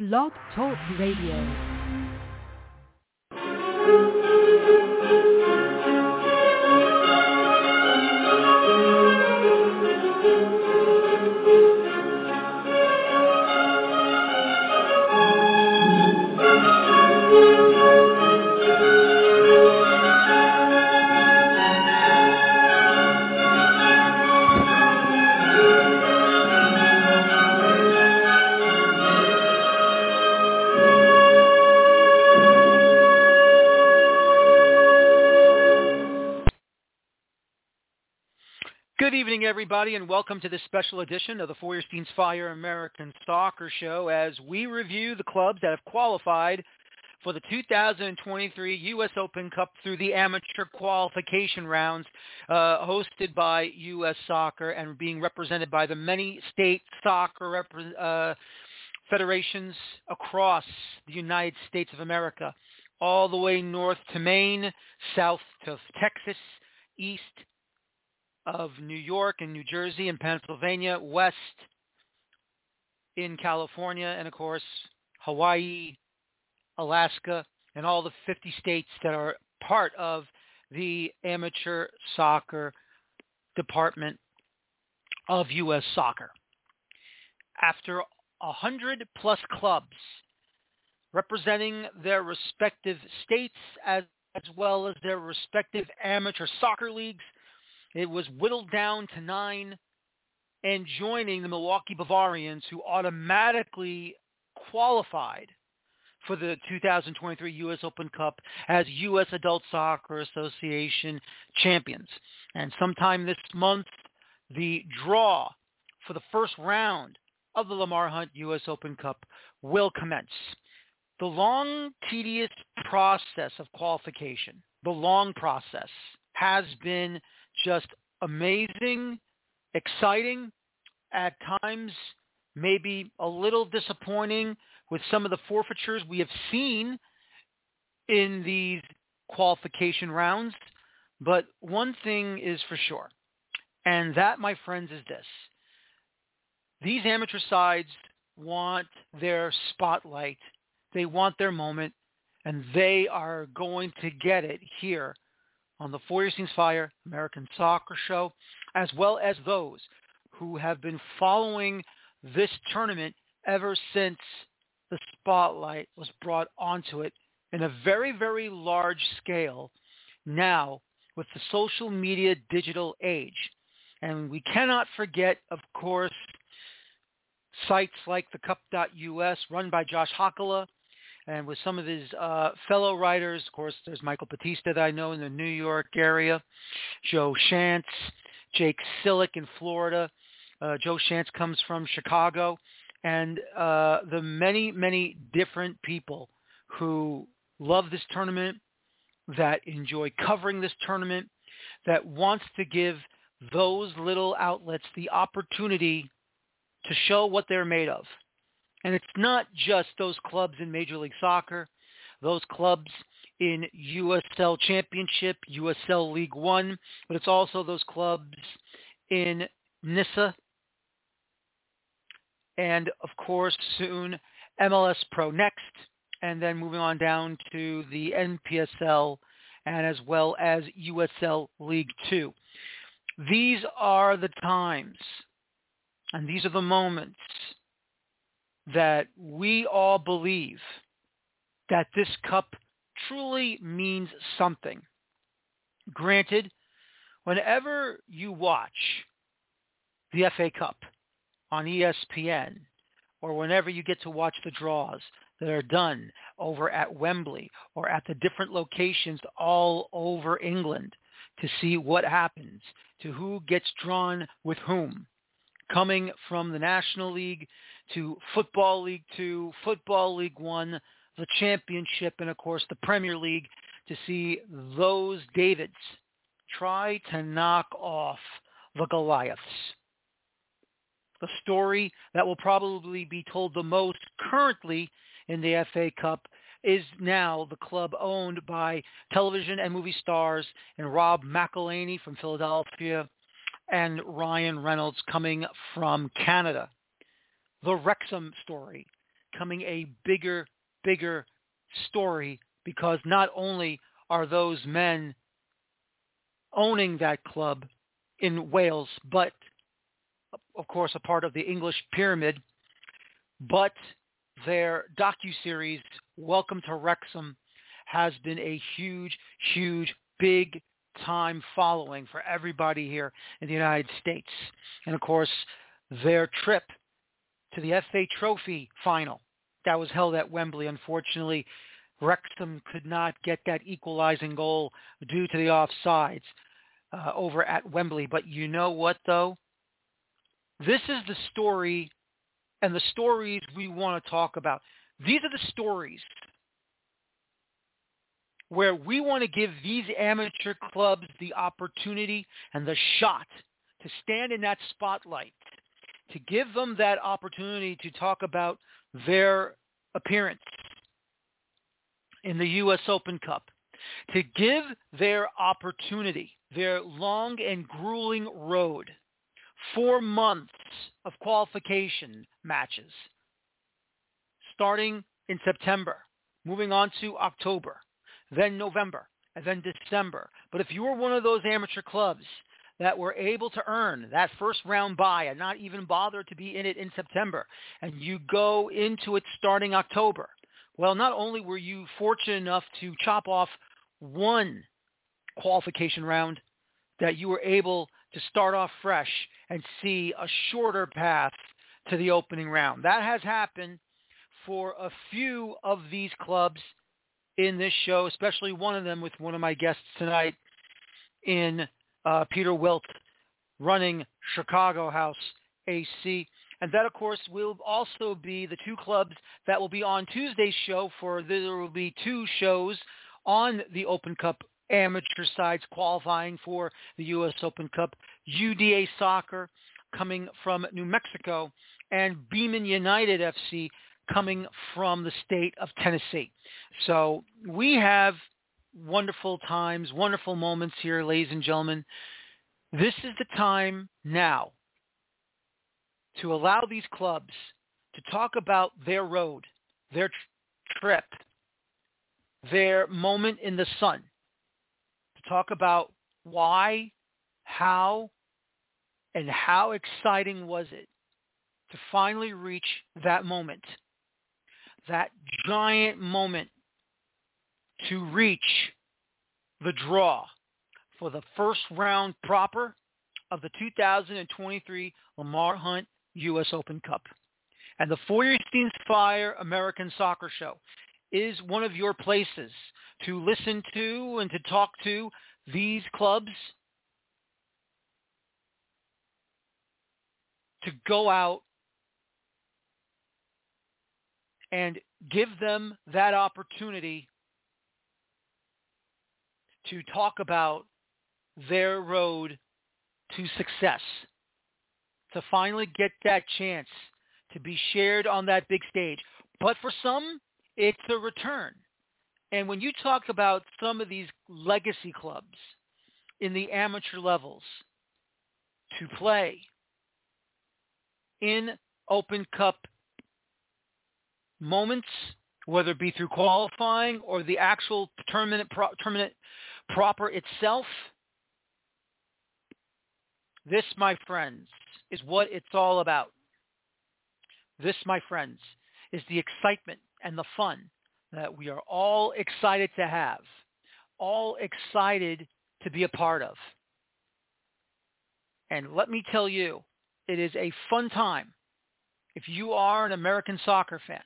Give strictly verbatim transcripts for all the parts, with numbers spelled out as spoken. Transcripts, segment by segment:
Blog Talk Radio. Good evening, everybody, and welcome to this special edition of the Feuerstein's Fire American Soccer Show as we review the clubs that have qualified for the two thousand twenty-three U S Open Cup through the amateur qualification rounds uh, hosted by U S Soccer and being represented by the many state soccer rep- uh, federations across the United States of America, all the way north to Maine, south to Texas, east of New York and New Jersey and Pennsylvania, west in California, and of course, Hawaii, Alaska, and all the fifty states that are part of the amateur soccer department of U S Soccer. After a hundred plus clubs representing their respective states as, as well as their respective amateur soccer leagues, it was whittled down to nine, and joining the Milwaukee Bavarians, who automatically qualified for the two thousand twenty-three U S Open Cup as U S Adult Soccer Association champions. And sometime this month, the draw for the first round of the Lamar Hunt U S Open Cup will commence. The long, tedious process of qualification, the long process, has been just amazing, exciting, at times maybe a little disappointing with some of the forfeitures we have seen in these qualification rounds. But one thing is for sure, and that, my friends, is this. These amateur sides want their spotlight. They want their moment, and they are going to get it here on the Feuerstein's Fire American Soccer Show, as well as those who have been following this tournament ever since the spotlight was brought onto it in a very, very large scale now with the social media digital age. And we cannot forget, of course, sites like the cup dot U S run by Josh Hakala, and with some of his uh, fellow writers. Of course, there's Michael Batista that I know in the New York area, Joe Shantz, Jake Sillick in Florida. Uh, Joe Shantz comes from Chicago. And uh, the many, many different people who love this tournament, that enjoy covering this tournament, that wants to give those little outlets the opportunity to show what they're made of. And it's not just those clubs in Major League Soccer, those clubs in U S L Championship, U S L League One, but it's also those clubs in N I S A, and of course soon M L S Pro Next, and then moving on down to the N P S L, and as well as U S L League Two. These are the times, and these are the moments that we all believe that this cup truly means something. Granted, whenever you watch the F A Cup on E S P N, or whenever you get to watch the draws that are done over at Wembley or at the different locations all over England to see what happens, to who gets drawn with whom, coming from the National League to Football League Two, Football League One, the Championship, and of course the Premier League, to see those Davids try to knock off the Goliaths. The story that will probably be told the most currently in the F A Cup is now the club owned by television and movie stars and Rob McElhenney from Philadelphia and Ryan Reynolds coming from Canada. The Wrexham story becoming a bigger, bigger story, because not only are those men owning that club in Wales, but of course a part of the English pyramid, but their docuseries, Welcome to Wrexham, has been a huge, huge, big time following for everybody here in the United States. And of course, their trip to the F A Trophy final that was held at Wembley, unfortunately, Wrexham could not get that equalizing goal due to the offsides uh, over at Wembley. But you know what, though? This is the story and the stories we want to talk about. These are the stories where we want to give these amateur clubs the opportunity and the shot to stand in that spotlight, to give them that opportunity to talk about their appearance in the U S Open Cup, to give their opportunity, their long and grueling road, four months of qualification matches, starting in September, moving on to October, then November, and then December. But if you were one of those amateur clubs that were able to earn that first round bye and not even bother to be in it in September, and you go into it starting October, well, not only were you fortunate enough to chop off one qualification round, that you were able to start off fresh and see a shorter path to the opening round. That has happened for a few of these clubs in this show, especially one of them with one of my guests tonight in uh, Peter Wilt, running Chicago House A C. And that, of course, will also be the two clubs that will be on Tuesday's show. For there will be two shows on the Open Cup amateur sides qualifying for the U S Open Cup. U D A Soccer coming from New Mexico, and Beeman United F C coming from the state of Tennessee. So we have wonderful times, wonderful moments here, ladies and gentlemen. This is the time now to allow these clubs to talk about their road, their tr- trip, their moment in the sun, to talk about why, how, and how exciting was it to finally reach that moment, that giant moment to reach the draw for the first round proper of the two thousand twenty-three Lamar Hunt U S Open Cup. And the Feuerstein's Fire American Soccer Show is one of your places to listen to and to talk to these clubs, to go out and give them that opportunity to talk about their road to success, to finally get that chance to be shared on that big stage. But for some, it's a return. And when you talk about some of these legacy clubs in the amateur levels to play in Open Cup moments, whether it be through qualifying or the actual tournament, pro, tournament proper itself, this, my friends, is what it's all about. This, my friends, is the excitement and the fun that we are all excited to have, all excited to be a part of. And let me tell you, it is a fun time if you are an American soccer fan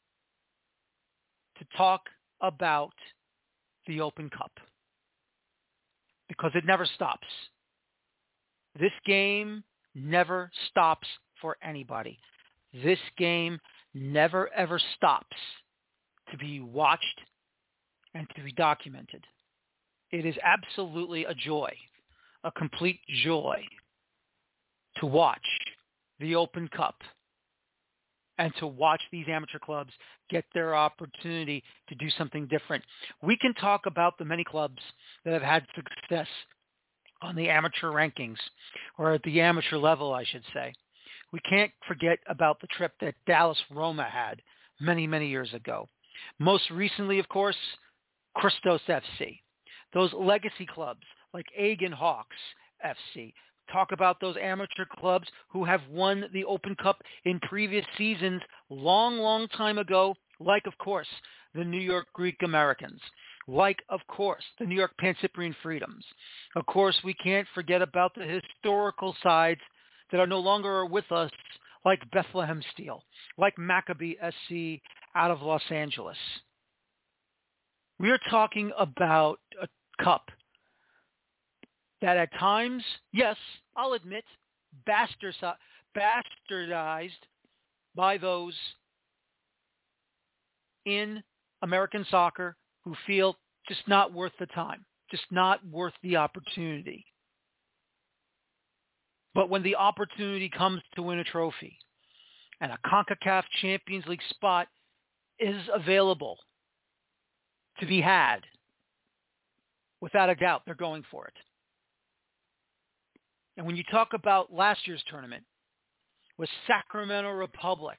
to talk about the Open Cup, because it never stops. This game never stops for anybody. This game never, ever stops to be watched and to be documented. It is absolutely a joy, a complete joy to watch the Open Cup and to watch these amateur clubs get their opportunity to do something different. We can talk about the many clubs that have had success on the amateur rankings, or at the amateur level, I should say. We can't forget about the trip that Dallas Roma had many, many years ago. Most recently, of course, Christos F C. Those legacy clubs like Aiken Hawks F C. Talk about those amateur clubs who have won the Open Cup in previous seasons long, long time ago, like, of course, the New York Greek Americans, like, of course, the New York Pan-Cyprian Freedoms. Of course, we can't forget about the historical sides that are no longer with us, like Bethlehem Steel, like Maccabi S C out of Los Angeles. We are talking about a cup that at times, yes, I'll admit, bastardized by those in American soccer who feel just not worth the time, just not worth the opportunity. But when the opportunity comes to win a trophy and a CONCACAF Champions League spot is available to be had, without a doubt, they're going for it. And when you talk about last year's tournament with Sacramento Republic,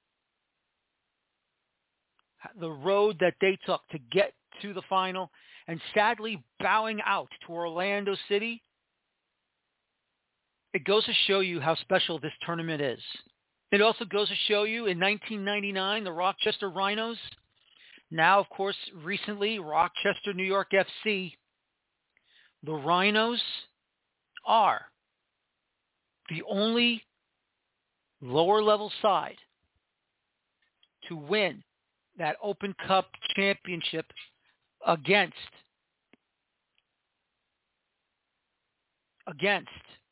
the road that they took to get to the final and sadly bowing out to Orlando City, it goes to show you how special this tournament is. It also goes to show you in nineteen ninety-nine, the Rochester Rhinos, now, of course, recently, Rochester, New York F C, the Rhinos are the only lower-level side to win that Open Cup championship against, against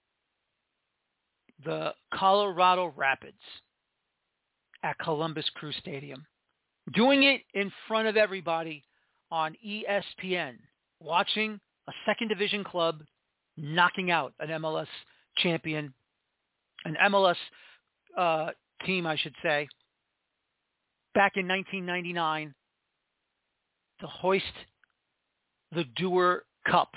the Colorado Rapids at Columbus Crew Stadium. Doing it in front of everybody on E S P N, watching a second division club knocking out an M L S champion, an M L S uh, team, I should say, back in nineteen ninety-nine to hoist the Dewar Cup.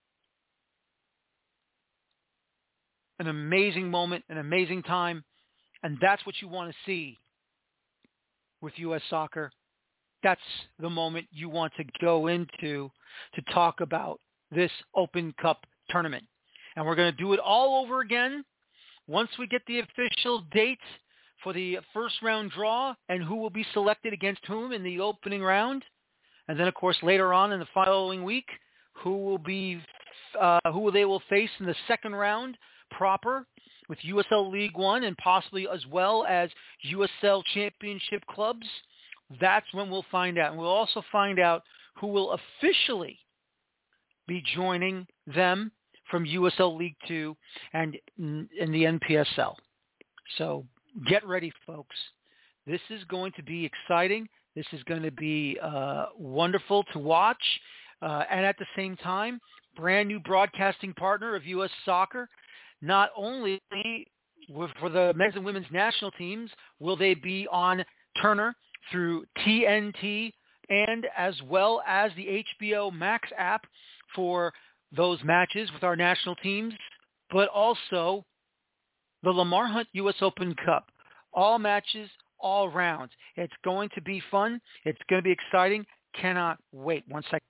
An amazing moment, an amazing time, and that's what you want to see with U S Soccer. That's the moment you want to go into to talk about this Open Cup tournament. And we're going to do it all over again once we get the official date for the first round draw and who will be selected against whom in the opening round. And then, of course, later on in the following week, who will be, uh, who they will face in the second round proper with U S L League One and possibly as well as U S L Championship clubs. That's when we'll find out. And we'll also find out who will officially be joining them from U S L League Two and in the N P S L. So get ready, folks. This is going to be exciting. This is going to be uh, wonderful to watch. Uh, and at the same time, brand new broadcasting partner of U S Soccer. Not only for the men's and women's national teams will they be on Turner through T N T and as well as the H B O Max app for those matches with our national teams, but also the Lamar Hunt U S Open Cup. All matches, all rounds. It's going to be fun. It's going to be exciting. Cannot wait. One second.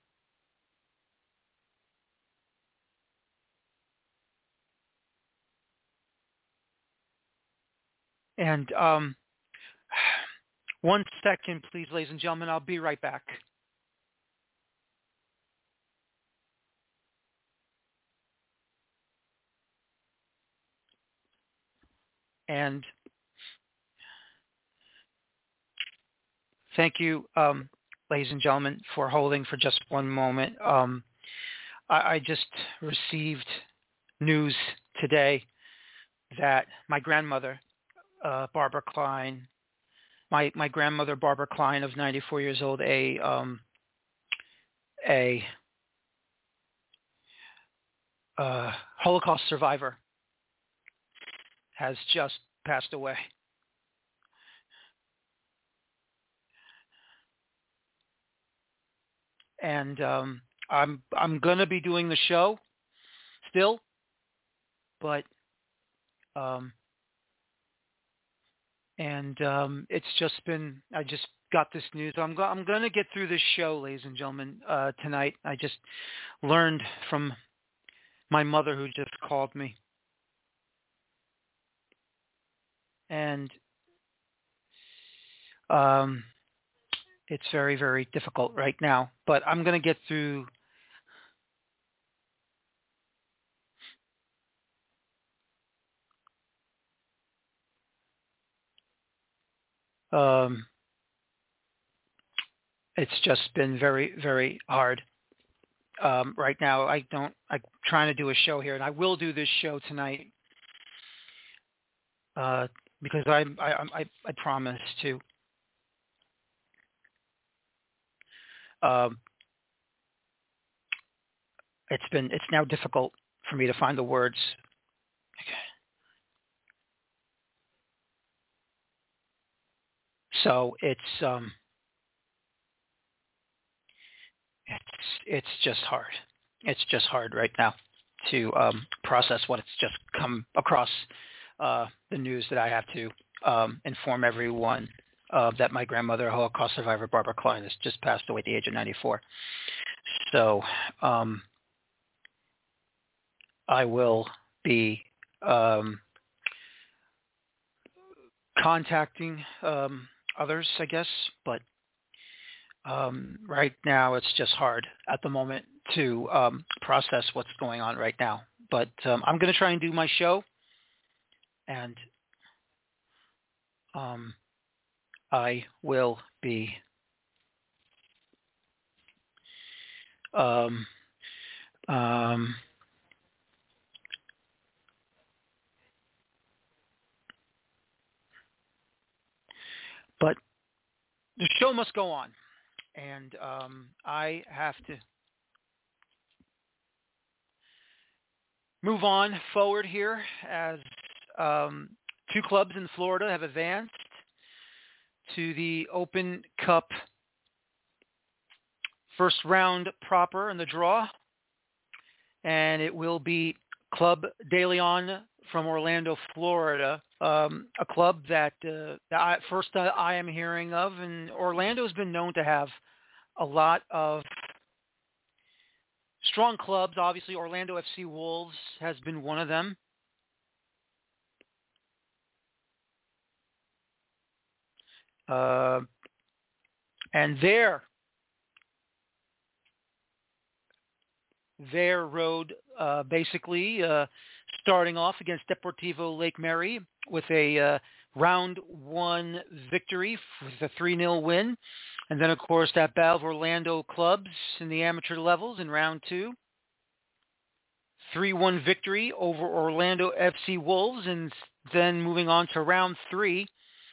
And um, one second, please, ladies and gentlemen. I'll be right back. And thank you, um, ladies and gentlemen, for holding for just one moment. Um, I, I just received news today that my grandmother, uh, Barbara Klein, my, my grandmother, Barbara Klein, of ninety-four years old, a um, a uh, Holocaust survivor, has just passed away. And um, I'm I'm gonna be doing the show still, but um, and um, it's just been, I just got this news. I'm, go- I'm going to get through this show, ladies and gentlemen, uh, tonight. I just learned from my mother who just called me. And um, it's very, very difficult right now. But I'm going to get through um, it's just been very, very hard. Um, right now, I don't, I'm trying to do a show here, and I will do this show tonight uh, because I, I, I, I promise to. Um, it's been, it's now difficult for me to find the words. So it's, um, it's, it's just hard. It's just hard right now to um, process what it's just come across uh, the news that I have to um, inform everyone uh, that my grandmother, Holocaust survivor Barbara Klein, has just passed away at the age of ninety-four. So um, I will be um, contacting um, others, I guess, but um, right now it's just hard at the moment to um, process what's going on right now. But um, I'm going to try and do my show, and um, I will be um, um, but the show must go on, and um, I have to move on forward here as um, two clubs in Florida have advanced to the Open Cup first round proper in the draw, and it will be Club De Leon from Orlando, Florida, um, a club that uh, I, first uh, I am hearing of, and Orlando has been known to have a lot of strong clubs. Obviously, Orlando F C Wolves has been one of them. Uh, and their their road uh, basically uh, starting off against Deportivo Lake Mary with a uh, round one victory with a three nil win. And then, of course, that battle of Orlando clubs in the amateur levels in round two. three one victory over Orlando F C Wolves, and then moving on to round three.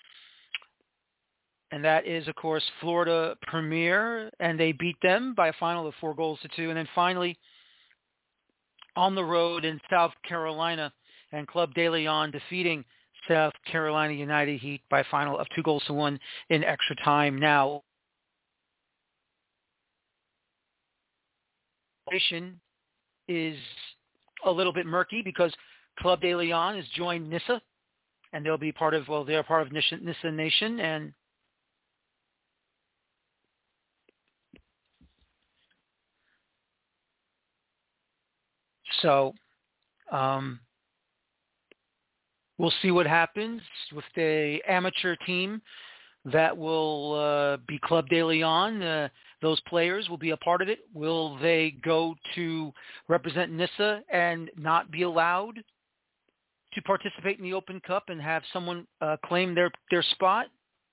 And that is, of course, Florida Premier, and they beat them by a final of four goals to two. And then finally, on the road in South Carolina, and Club De Leon defeating South Carolina United Heat by a final of two goals to one in extra time. Now, is a little bit murky because Club De Leon has joined Nissa, and they'll be part of, well, they're part of Nissa, Nissa Nation, and so um, we'll see what happens with the amateur team that will uh, be Club De Leon. Uh, those players will be a part of it. Will they go to represent Nissa and not be allowed to participate in the Open Cup and have someone uh, claim their, their spot?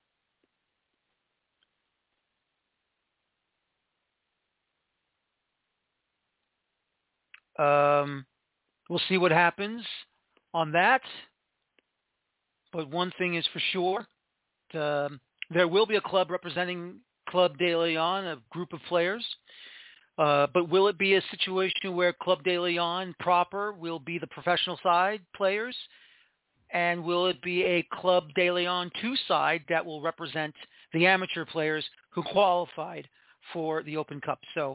Um, we'll see what happens on that. But one thing is for sure, um, there will be a club representing Club De Leon, a group of players. Uh, but will it be a situation where Club De Leon proper will be the professional side players? And will it be a Club De Leon two side that will represent the amateur players who qualified for the Open Cup? So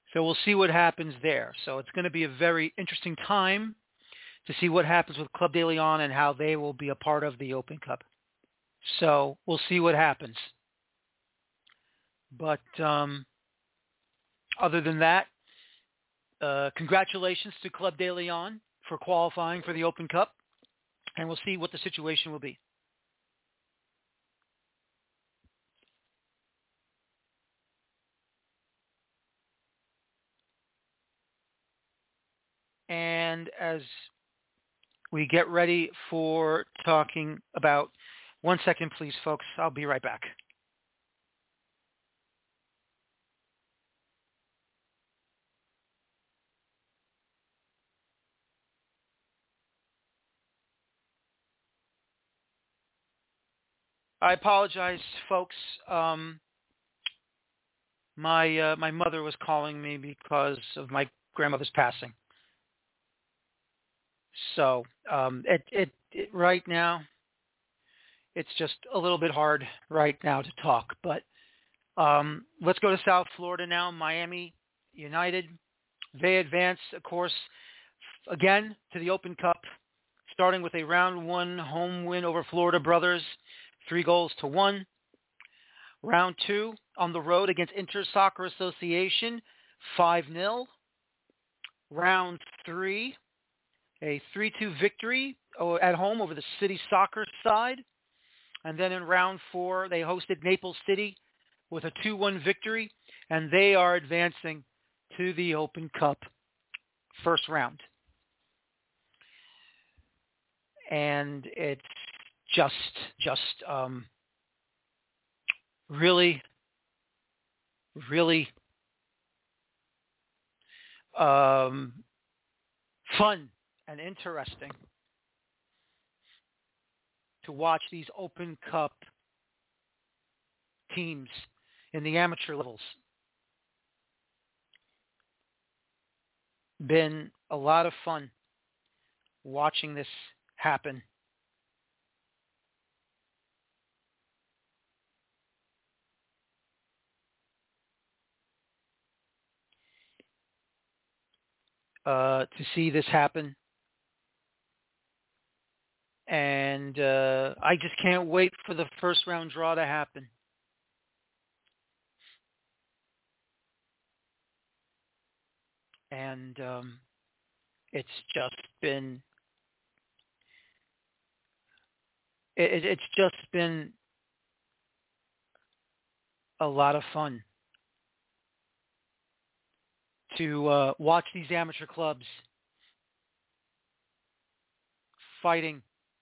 So we'll see what happens there. So it's going to be a very interesting time to see what happens with Club de Leon and how they will be a part of the Open Cup. So we'll see what happens. But um, other than that, uh, congratulations to Club de Leon for qualifying for the Open Cup, and we'll see what the situation will be. And as we get ready for talking about, one second please, folks, I'll be right back. I apologize, folks. Um, my uh, my mother was calling me because of my grandmother's passing. So um, it, it, it right now, it's just a little bit hard right now to talk. But um, let's go to South Florida now. Miami United, they advance, of course, again to the Open Cup, starting with a round one home win over Florida Brothers, three goals to one. Round two on the road against Inter Soccer Association, five nil. Round three, a three two victory at home over the City Soccer side. And then in round four, they hosted Naples City with a two one victory, and they are advancing to the Open Cup first round. And it's just, just um, really, really um, fun and interesting to watch these Open Cup teams in the amateur levels. Been a lot of fun watching this happen. Uh, to see this happen. And uh, I just can't wait for the first round draw to happen. And um, it's just been, it, it's just been a lot of fun to uh, watch these amateur clubs fighting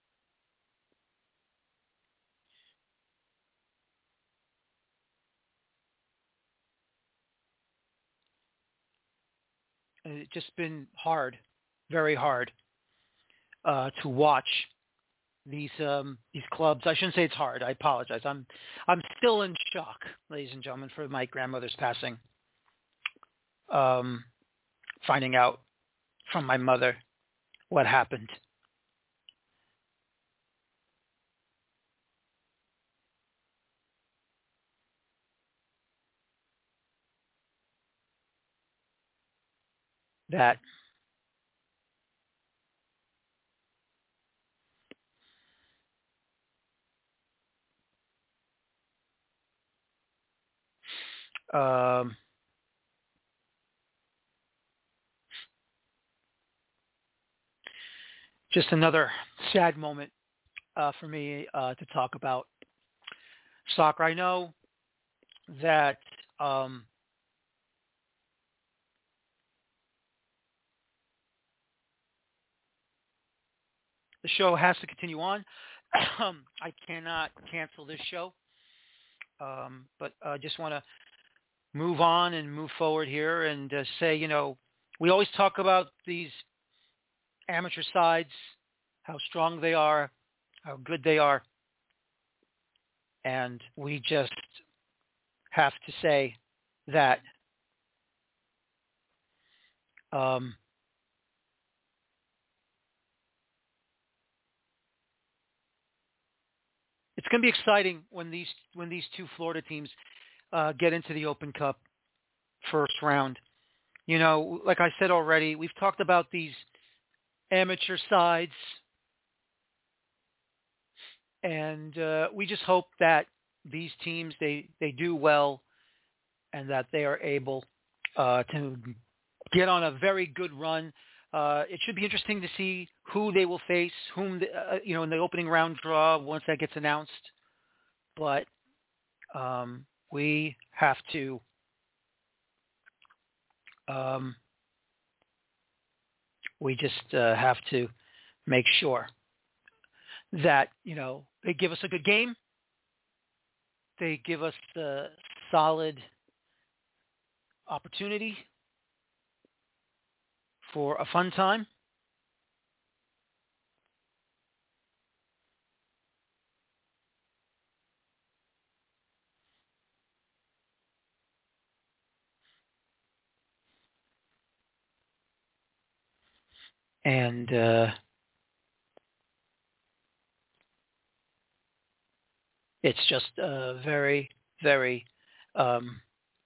it's just been hard, very hard uh, to watch these um, these clubs. I shouldn't say it's hard. I apologize. I'm I'm still in shock, ladies and gentlemen, for my grandmother's passing. Um, finding out from my mother what happened. That um, just another sad moment uh, for me uh, to talk about soccer. I know that um, the show has to continue on. I cannot cancel this show, um, but I uh, just want to move on and move forward here and uh, say, you know, we always talk about these amateur sides, how strong they are, how good they are, and we just have to say that um, it's going to be exciting when these when these two Florida teams uh, get into the Open Cup first round. You know, like I said already, we've talked about these amateur sides, and uh, we just hope that these teams, they, they do well and that they are able uh, to get on a very good run. Uh, it should be interesting to see who they will face, whom the, uh, you know, in the opening round draw once that gets announced. But um, we have to um, we just uh, have to make sure that, you know, they give us a good game, they give us the solid opportunity for a fun time. And uh, it's just uh, very, very um,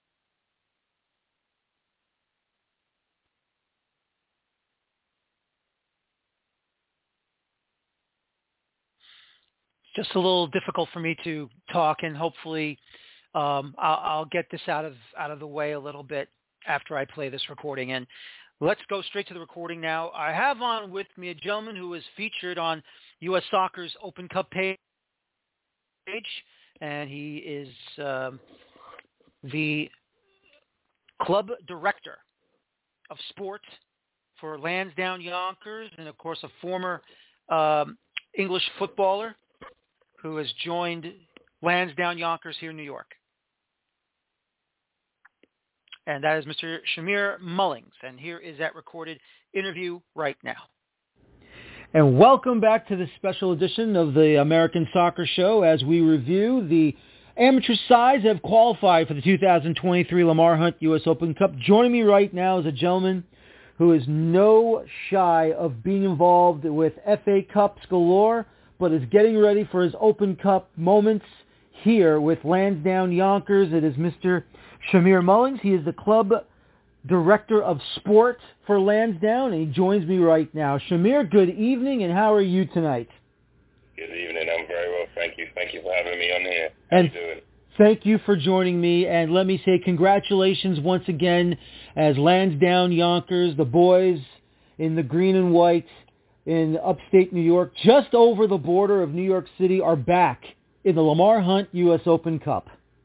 just a little difficult for me to talk, and hopefully um, I'll, I'll get this out of out of the way a little bit after I play this recording. And let's go straight to the recording now. I have on with me a gentleman who is featured on U S Soccer's Open Cup page, and he is um, the club director of sport for Lansdowne Yonkers, and of course a former um, English footballer who has joined Lansdowne Yonkers here in New York. And that is Mister Shamir Mullings. And here is that recorded interview right now. And welcome back to this special edition of the American Soccer Show as we review the amateur sides that have qualified for the two thousand twenty-three Lamar Hunt U S Open Cup. Joining me right now is a gentleman who is no shy of being involved with F A Cups galore, but is getting ready for his Open Cup moments here with Lansdowne Yonkers. It is Mister Shamir Mullings. He is the club director of sport for Lansdowne, and he joins me right now. Shamir, good evening, and how are you tonight? Good evening. I'm very well, thank you. Thank you for having me on here. How and you doing? Thank you for joining me, and let me say congratulations once again as Lansdowne Yonkers, the boys in the green and white in upstate New York, just over the border of New York City, are back in the Lamar Hunt U S Open Cup.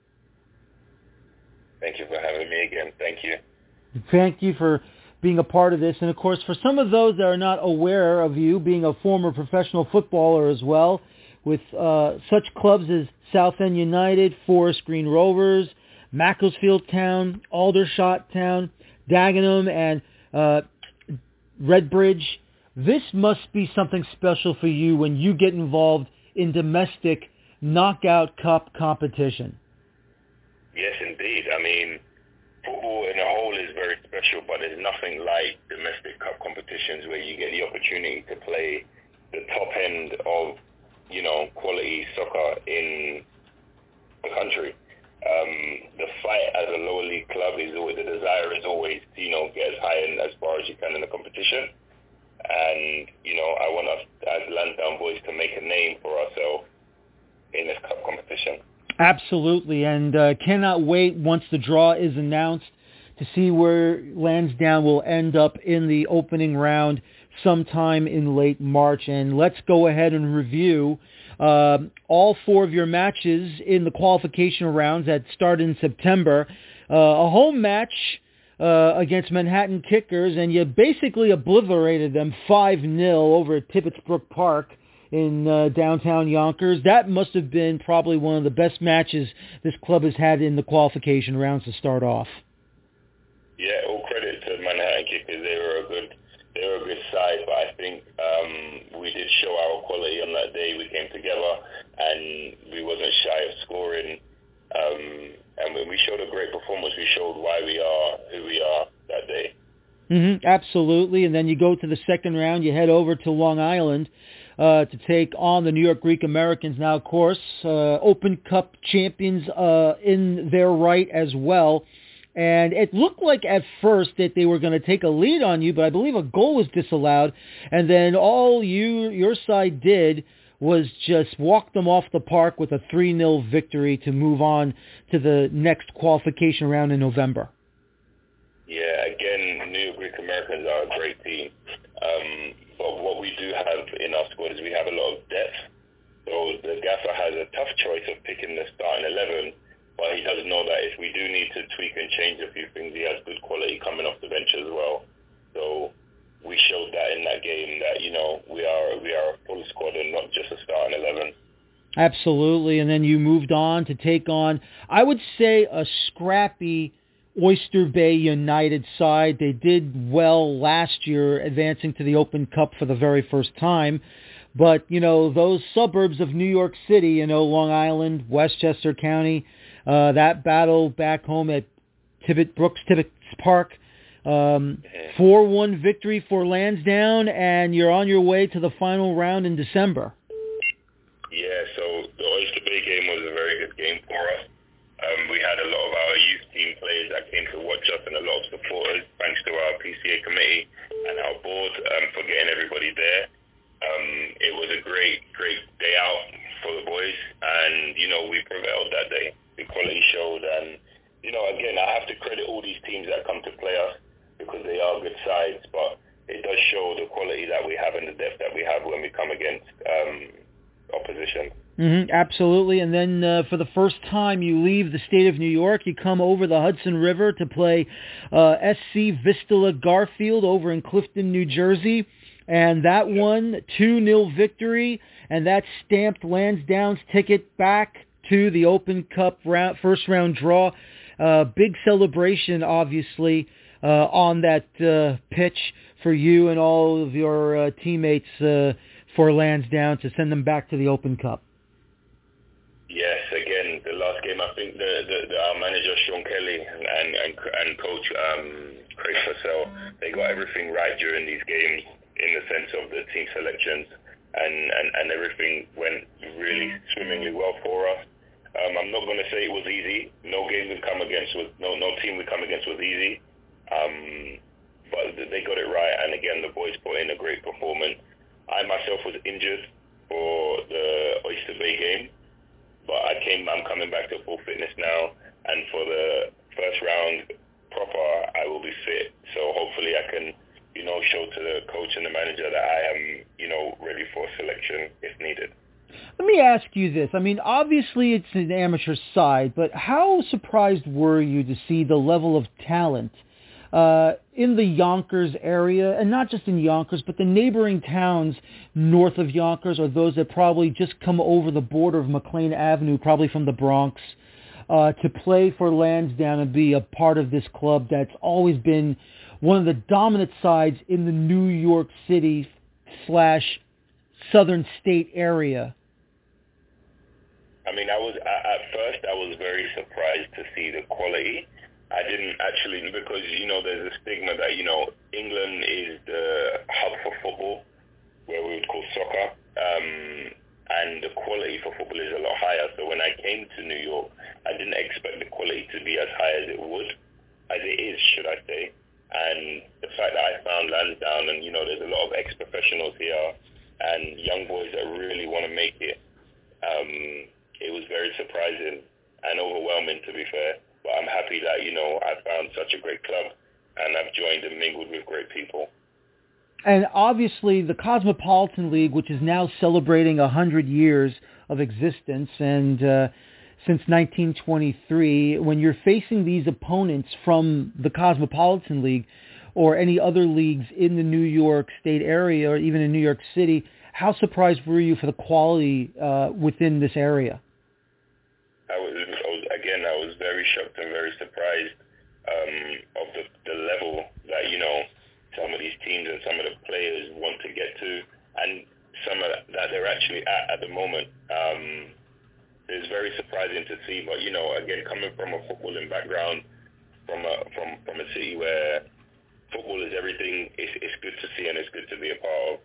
Thank you for having me again. Thank you. Thank you for being a part of this. And, of course, for some of those that are not aware of you, being a former professional footballer as well, with uh, such clubs as Southend United, Forest Green Rovers, Macclesfield Town, Aldershot Town, Dagenham, and uh, Redbridge, this must be something special for you when you get involved in domestic knockout cup competition. Yes, indeed. I mean, football in a whole is very special, but there's nothing like domestic cup competitions where you get the opportunity to play the top end of, you know, quality soccer in the country. Um, the fight as a lower league club is always, the desire is always to, you know, get as high and as far as you can in the competition. And, you know, I want us as Lansdowne boys to make a name for ourselves in this cup competition. Absolutely, and uh, cannot wait once the draw is announced to see where Lansdowne will end up in the opening round sometime in late March. And let's go ahead and review uh, all four of your matches in the qualification rounds that start in September. Uh, a home match uh, against Manhattan Kickers, and you basically obliterated them five nil over at Tibbetts Brook Park in uh, downtown Yonkers. That must have been probably one of the best matches this club has had in the qualification rounds to start off. Yeah, all credit to Manhattan Kickers. They were a good, they were a good side, but I think um, we did show our quality on that day. We came together and we wasn't shy of scoring. Um, and when we showed a great performance, we showed why we are who we are that day. Mm-hmm, absolutely. And then you go to the second round. You head over to Long Island Uh, to take on the New York Greek Americans. Now, of course, uh, Open Cup champions uh, in their right as well. And it looked like at first that they were going to take a lead on you, but I believe a goal was disallowed. And then all you your side did was just walk them off the park with a three nil victory to move on to the next qualification round in November. Yeah, again, New York Greek Americans are a great team. Um, but what we do have in our squad is we have a lot of depth. So the gaffer has a tough choice of picking the starting eleven, but he does know that if we do need to tweak and change a few things, he has good quality coming off the bench as well. So we showed that in that game that, you know, we are we are a full squad and not just a starting eleven. Absolutely. And then you moved on to take on, I would say, a scrappy Oyster Bay United side. They did well last year, advancing to the Open Cup for the very first time. But, you know, those suburbs of New York City, you know, Long Island, Westchester County, uh, that battle back home at Tibbet Brooks, Tibbetts Park, um, four one victory for Lansdowne, and you're on your way to the final round in December. Yeah, so the Oyster Bay game was a very good game for us. Um, we had a lot of our youth team players that came to watch us and a lot of supporters, thanks to our P C A committee and our board um, for getting everybody there. Um, it was a great, great day out for the boys, and, you know, we prevailed that day. The quality showed, and, you know, again, I have to credit all these teams that come to play us because they are good sides, but it does show the quality that we have and the depth that we have when we come against um, opposition. Mm-hmm, absolutely. And then uh, for the first time, you leave the state of New York. You come over the Hudson River to play uh, S C Vistula Garfield over in Clifton, New Jersey. And that won two nil victory, and that stamped Lansdowne's ticket back to the Open Cup round, first round draw. Uh, big celebration, obviously, uh, on that uh, pitch for you and all of your uh, teammates uh, for Lansdowne to send them back to the Open Cup. Yes, again, the last game, I think the, the, the our manager Sean Kelly and and, and coach um, Craig Purcell, they got everything right during these games in the sense of the team selections, and, and, and everything went really swimmingly well for us. Um, I'm not going to say it was easy. No game we come against was no no team we come against was easy, um, but they got it right. And again, the boys put in a great performance. I myself was injured for the Oyster Bay game, but I came. I'm coming back to full fitness now, and for the first round proper, I will be fit. So hopefully, I can, you know, show to the coach and the manager that I am, you know, ready for selection if needed. Let me ask you this. I mean, obviously it's an amateur side, but how surprised were you to see the level of talent uh, in the Yonkers area, and not just in Yonkers, but the neighboring towns north of Yonkers, or those that probably just come over the border of McLean Avenue, probably from the Bronx, uh, to play for Lansdowne and be a part of this club that's always been one of the dominant sides in the New York City slash Southern State area? I mean, I was at first I was very surprised to see the quality. I didn't actually, because, you know, there's a stigma that, you know, England is the hub for football, where we would call soccer, um, and the quality for football is a lot higher. So when I came to New York, I didn't expect the quality to be as high as it would, as it is, should I say. And the fact that I found Lansdowne, and, you know, there's a lot of ex-professionals here and young boys that really want to make it, um, it was very surprising and overwhelming, to be fair. But I'm happy that, you know, I found such a great club and I've joined and mingled with great people. And obviously the Cosmopolitan League, which is now celebrating one hundred years of existence, and uh, since nineteen twenty-three, when you're facing these opponents from the Cosmopolitan League or any other leagues in the New York State area or even in New York City, how surprised were you for the quality uh, within this area? I was, I was, again, I was very shocked and very surprised um, of the, the level that, you know, some of these teams and some of the players want to get to, and some of that they're actually at at the moment. Um, it's very surprising to see, but, you know, again, coming from a footballing background, from a, from, from a city where football is everything, it's, it's good to see and it's good to be a part of.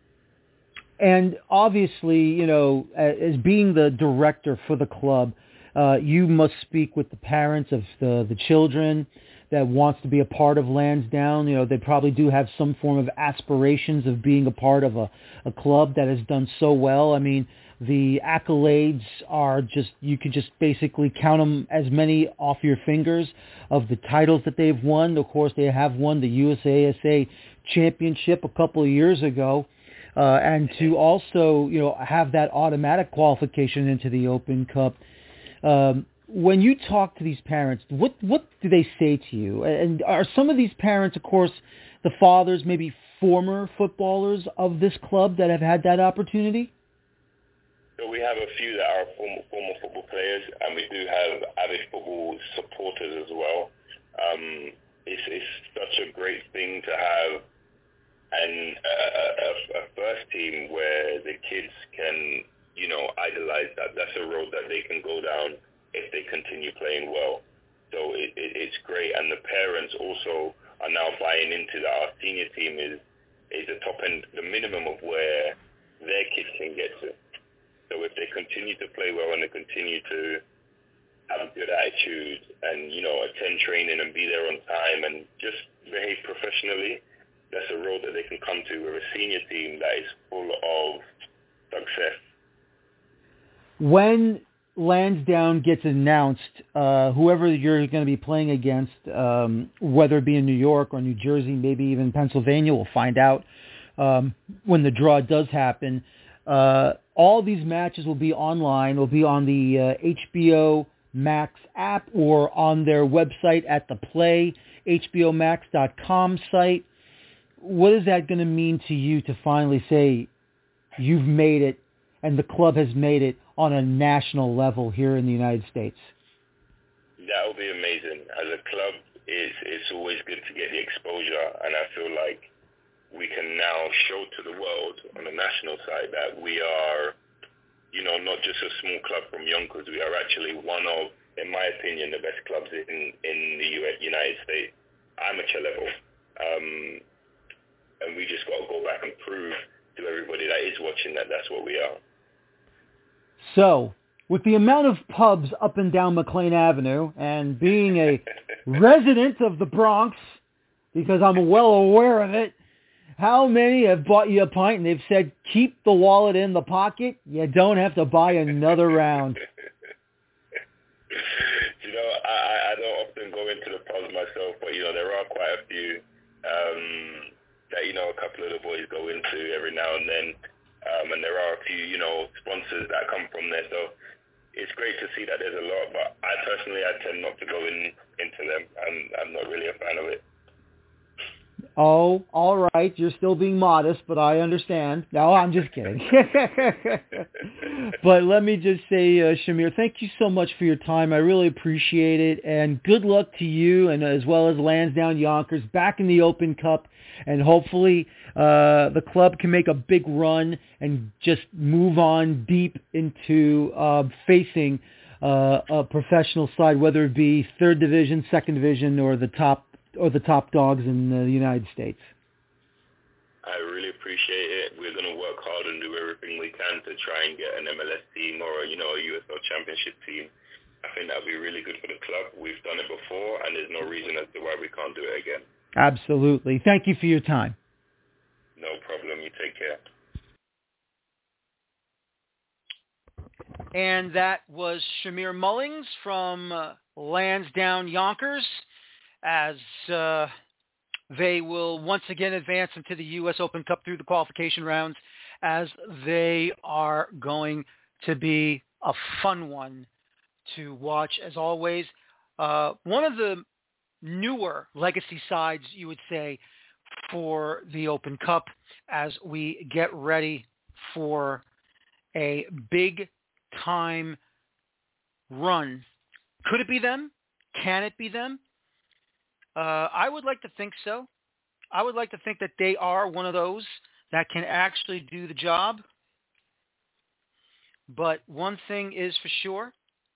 And obviously, you know, as being the director for the club, uh, you must speak with the parents of the, the children that wants to be a part of Lansdowne. You know, they probably do have some form of aspirations of being a part of a, a club that has done so well. I mean, the accolades are just, you could just basically count them as many off your fingers of the titles that they've won. Of course, they have won the U S A S A championship a couple of years ago. Uh, and to also, you know, have that automatic qualification into the Open Cup. Um, when you talk to these parents, what what do they say to you? And are some of these parents, of course, the fathers, maybe former footballers of this club that have had that opportunity? So we have a few that are former, former football players, and we do have avid football supporters as well. Um, it's, it's such a great thing to have and a, a, a first team where the kids can, you know, idolize that. That's a road that they can go down if they continue playing well. So it, it, it's great, and the parents also are now buying into that. Our senior team is is the top end, the minimum of where their kids can get to. So if they continue to play well and they continue to have a good attitude and, you know, attend training and be there on time and just behave professionally, that's a road that they can come to. We're a senior team that is full of success. When Lansdowne gets announced, uh, whoever you're going to be playing against, um, whether it be in New York or New Jersey, maybe even Pennsylvania, we'll find out um, when the draw does happen. Uh, all these matches will be online. Will be on the uh, H B O Max app or on their website at the play H B O Max dot com site. What is that going to mean to you to finally say you've made it and the club has made it on a national level here in the United States? That would be amazing. As a club, it's, it's always good to get the exposure, and I feel like we can now show to the world on the national side that we are, you know, not just a small club from Yonkers. We are actually one of, in my opinion, the best clubs in, in the United States, amateur level. Um, and we just got to go back and prove to everybody that is watching that that's what we are. So, with the amount of pubs up and down McLean Avenue, and being a resident of the Bronx, because I'm well aware of it, how many have bought you a pint and they've said, keep the wallet in the pocket, you don't have to buy another round? You know, I, I don't often go into the pubs myself, but, you know, there are quite a few um, that, you know, a couple of the boys go into every now and then. Um, and there are a few, you know, sponsors that come from there. So it's great to see that there's a lot. But I personally, I tend not to go in into them. I'm, I'm not really a fan of it. Oh, all right. You're still being modest, but I understand. No, I'm just kidding. But let me just say, uh, Shamir, thank you so much for your time. I really appreciate it. And good luck to you and as well as Lansdowne Yonkers back in the Open Cup. And hopefully uh, the club can make a big run and just move on deep into uh, facing uh, a professional side, whether it be third division, second division, or the top or the top dogs in the United States. I really appreciate it. We're going to work hard and do everything we can to try and get an M L S team or, you know, a U S L Championship team. I think that would be really good for the club. We've done it before, and there's no reason as to why we can't do it again. Absolutely. Thank you for your time. No problem. You take care. And that was Shamir Mullings from uh, Lansdowne Yonkers, as uh, they will once again advance into the U S Open Cup through the qualification rounds, as they are going to be a fun one to watch, as always. Uh, one of the newer legacy sides, you would say, for the Open Cup as we get ready for a big-time run. Could it be them? Can it be them? Uh, I would like to think so. I would like to think that they are one of those that can actually do the job. But one thing is for sure,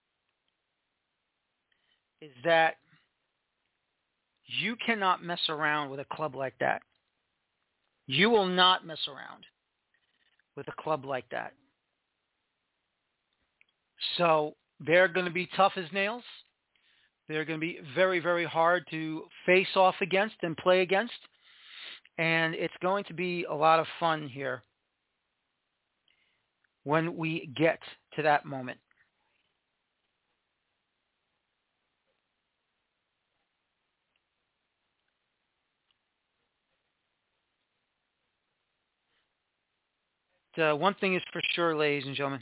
is that you cannot mess around with a club like that. You will not mess around with a club like that. So They're going to be tough as nails. They're going to be very, very hard to face off against and play against. And it's going to be a lot of fun here when we get to that moment. Uh, one thing is for sure, ladies and gentlemen.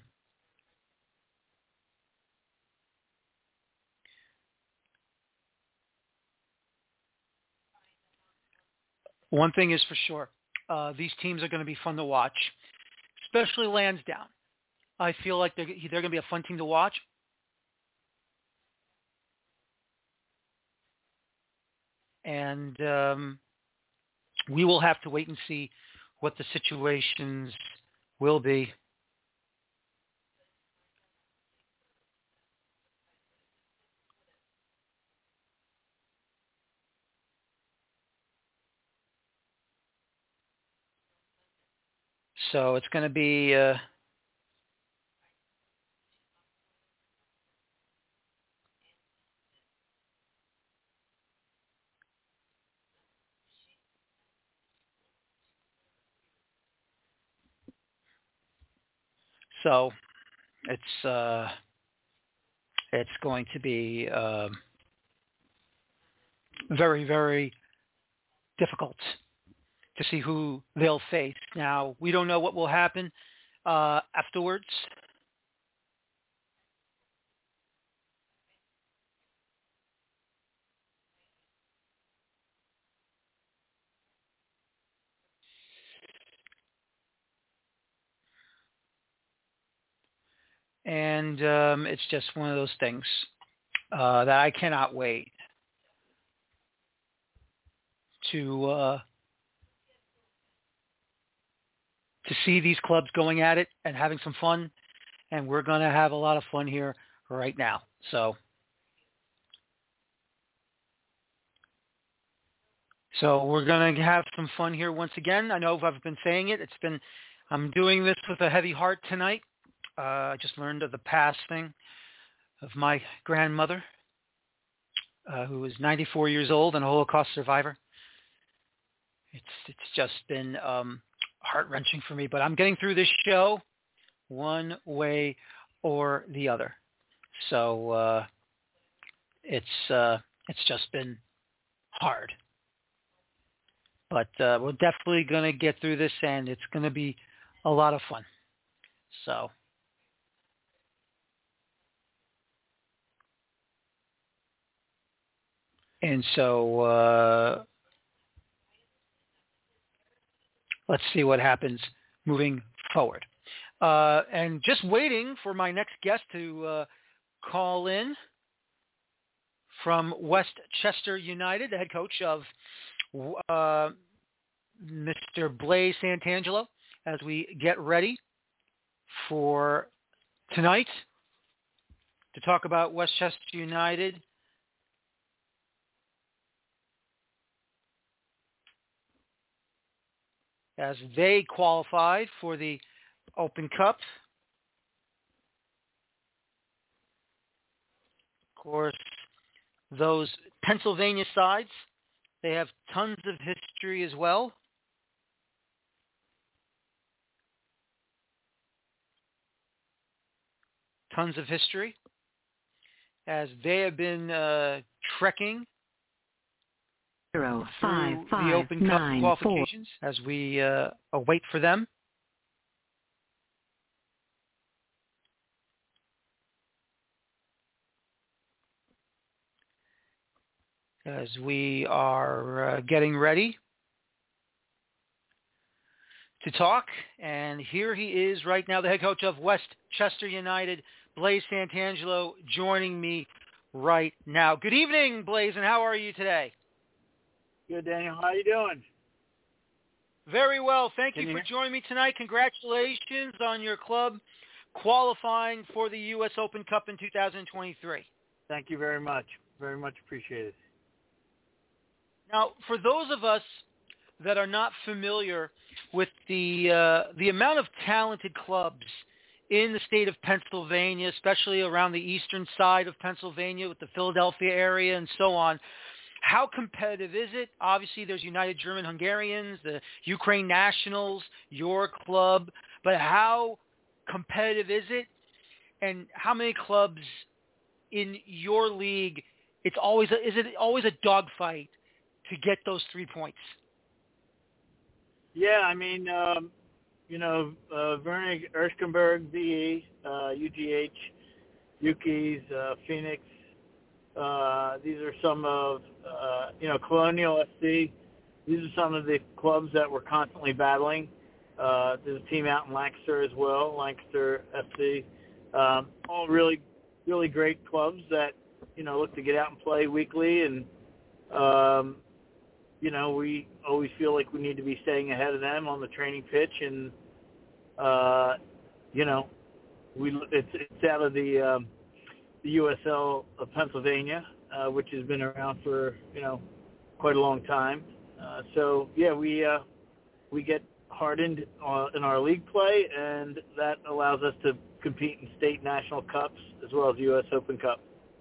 One thing is for sure. Uh, these teams are going to be fun to watch, especially Lansdowne. I feel like they're, they're going to be a fun team to watch. And um, we will have to wait and see what the situations will be. So it's going to be uh, so it's uh, it's going to be uh, very, very difficult to see who they'll face. Now, we don't know what will happen uh, afterwards. And um, it's just one of those things uh, that I cannot wait to uh, to see these clubs going at it and having some fun. And we're going to have a lot of fun here right now. So, so we're going to have some fun here once again. I know I've been saying it. It's been, I'm doing this with a heavy heart tonight. Uh, I just learned of the passing of my grandmother, uh, who was ninety-four years old and a Holocaust survivor. It's it's just been um, heart-wrenching for me, but I'm getting through this show one way or the other. So uh, it's uh, it's just been hard, but uh, we're definitely going to get through this, and it's going to be a lot of fun. So. And so uh, let's see what happens moving forward. Uh, and just waiting for my next guest to uh, call in from Westchester United, the head coach of uh, Mister Blaise Santangelo, as we get ready for tonight to talk about Westchester United. As they qualified for the Open Cup. Of course, those Pennsylvania sides, they have tons of history as well. Tons of history. As they have been uh, trekking Zero, five, through five, the Open Cup nine, qualifications four. As we uh, await for them. As we are uh, getting ready to talk. And here he is right now, the head coach of Westchester United, Blaise Santangelo, joining me right now. Good evening, Blaise, and how are you today? Good, Daniel. How you doing? Very well. Thank Can you you for hear? joining me tonight. Congratulations on your club qualifying for the U S Open Cup in two thousand twenty-three. Thank you very much. Very much appreciated. Now, for those of us that are not familiar with the uh, the amount of talented clubs in the state of Pennsylvania, especially around the eastern side of Pennsylvania with the Philadelphia area and so on. How competitive is it? Obviously, there's United German Hungarians, the Ukraine Nationals, your club, but how competitive is it? And how many clubs in your league, it's always a, is it always a dogfight to get those three points? Yeah, I mean, um, you know, uh, Wernig, Erskenberg, V E, uh, U G H, Yuki's, uh, Phoenix. Uh, these are some of, uh, you know, Colonial F C. These are some of the clubs that we're constantly battling. Uh, there's a team out in Lancaster as well, Lancaster F C. Um, all really, really great clubs that, you know, look to get out and play weekly. And, um, you know, we always feel like we need to be staying ahead of them on the training pitch. And, uh, you know, we it's, it's out of the um, the U S L of Pennsylvania, uh, which has been around for, you know, quite a long time. Uh, so, yeah, we uh, we get hardened uh, in our league play, and that allows us to compete in state national cups as well as U S Open Cup.